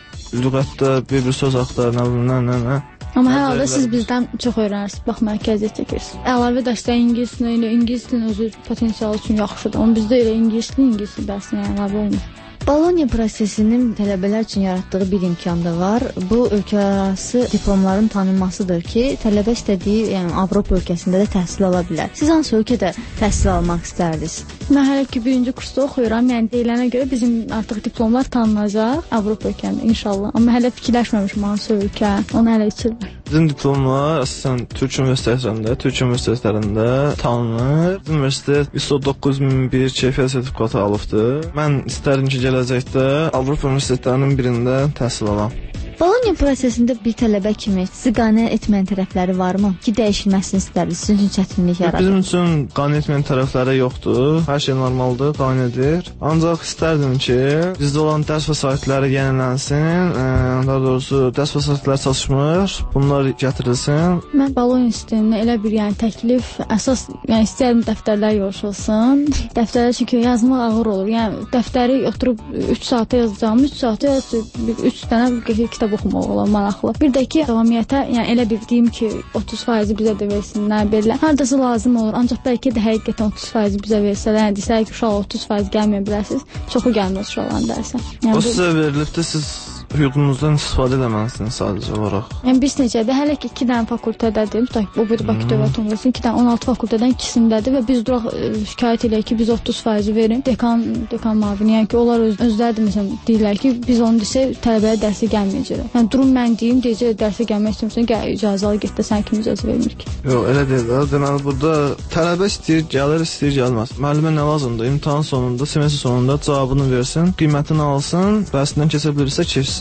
lüğətdə bir-bir söz axtar, nə bilim, nə, nə, nə. Amma hər halda siz bizdən çox öyrənirsiniz, bax, mərkəziyyət çəkirsiniz. Əlavə dərsdə ingilis dilində, elə ingilis dilinin özü potensialı üçün yaxşıdır. Amma bizdə elə ingilis dili, ingilis dili dərsinə əlavə olmur. Bologna prosesinin tələbələr üçün yaratdığı bir imkan da var. Bu ölkələrarası diplomların tanınmasıdır ki, tələbə istədiyi, yəni Avropa ölkəsində də təhsil ala bilər. Siz hansı ölkədə təhsil almaq istərdiniz? Mən hələ ki birinci kursda oxuyuram. Yəni deyilənə görə bizim artıq diplomlar tanınacaq Avropa ölkəsində inşallah. Amma hələ fikirləşməmişəm hansı ölkə. Onu hələ içirəm. Bizim diplomlar əsasən Türk universitetlərində, Türk universitetlərində tanınır. Universitet ISO doqquz min bir keyfiyyət sertifikatı alıbdır. Mən istərdim ki, gələcəkdə Avropa universitetlərinin birində təhsil alam. Bologna prosesində bir tələbə kimi sizi qane etməyən tərəfləri varmı? Ki, dəyişilməsini istərdiniz, sizin üçün çətinlik yaradır? Bizim üçün qane etməyən tərəfləri yoxdur. Hər şey normaldır, qanedir. Ancaq istərdim ki, bizdə olan dərs vəsaitləri yenilənsin, daha doğrusu dərs vəsaitləri çalışmır, bunlar gətirilsin. Mən Bologna sistemində elə bir yəni təklif, əsas, yəni istəyirəm dəftərlər yoxsulsun. Dəftərlər çünki yazmaq ağır olur. Yəni dəftəri oturub üç saata yazacağım, üç saata üç dənə kitab oxumaq olar maraqlı. Bir də ki, davamiyyətə, yəni elə bir deyim ki, otuz faizi bizə də versinlər belə. Hardasa lazım olur, ancaq bəlkə də həqiqətən otuz faizi bizə versələr, yəni desək ki, uşaq otuz faiz gəlməyə bilərsiniz, çoxu gəlməz uşaqların dərsə. Yəni, o sizə verilibdir, siz hüququnuzdan istifadə eləməlisiniz sadəcə olaraq. Yəni biz necədir? Hələ ki iki dənə fakültədədir. Bu bir Bakı Dövlət Universitetinin iki dənə on altı fakültədən ikisindədir və biz duraq şikayət eləyək ki, biz otuz faizi verin. Dekan, dekan müavini, yəni ki, onlar öz, özləri də məsələn deyirlər ki, biz onu desə tələbəyə dərsə gəlməyəcəklər. Yəni durum mən deyim, deyəcək dərsə gəlmək istəmirsən, gəl icazə al get də sən kim icazə vermir ki. Yox, elə deyil də. Deməli burada tələbə istəyir, gəlir, istəyir, gəlməz. Müəllimə nə lazımdır? İmtahan sonunda, semestr sonunda cavabını versin, qiymətini alsın, dərsindən keçə bilirsə keçsin.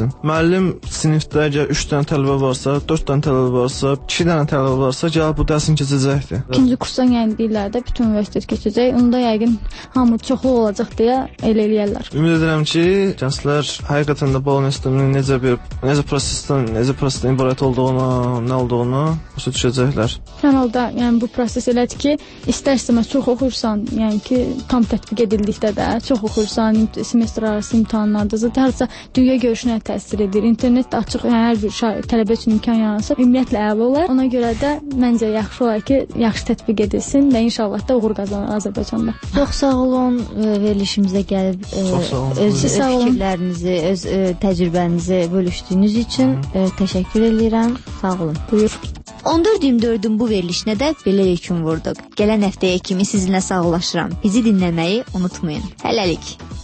bilsin. Müəllim sinifdə əgər üç dənə tələbə varsa, dörd dənə tələbə varsa, iki dənə tələbə varsa, gəlib bu dərsini keçəcəkdir. İkinci kursdan yəni deyirlər də bütün universitet keçəcək. Onda yəqin hamı çoxlu olacaq deyə elə eləyərlər. Ümid edirəm ki, gənclər həqiqətən də Bologna sisteminin necə bir necə prosesdən, necə prosesdən ibarət olduğunu, nə olduğunu başa düşəcəklər. Hər halda yəni bu proses elədir ki, istər-istəməz çox oxuyursan, yəni ki, tam tətbiq edildikdə də çox oxuyursan, semestr arası imtahanlarda da hərsə dünya görüşünə təsir edir. İnternet açıq, yəni hər bir şahid, tələbə üçün imkan yaransa, ümumiyyətlə əla olar. Ona görə də məncə yaxşı olar ki, yaxşı tətbiq edilsin və inşallah da uğur qazanır Azərbaycanda. Çox sağ olun, verilişimizə gəlib öz fikirlərinizi, öz təcrübənizi bölüşdüyünüz üçün təşəkkür edirəm. Sağ olun. Buyur. on dörd iyirmi dördün bu verilişinə də belə yekun vurduq. Gələn həftəyə kimi sizinlə sağollaşıram. Bizi dinləməyi unutmayın. Hələlik.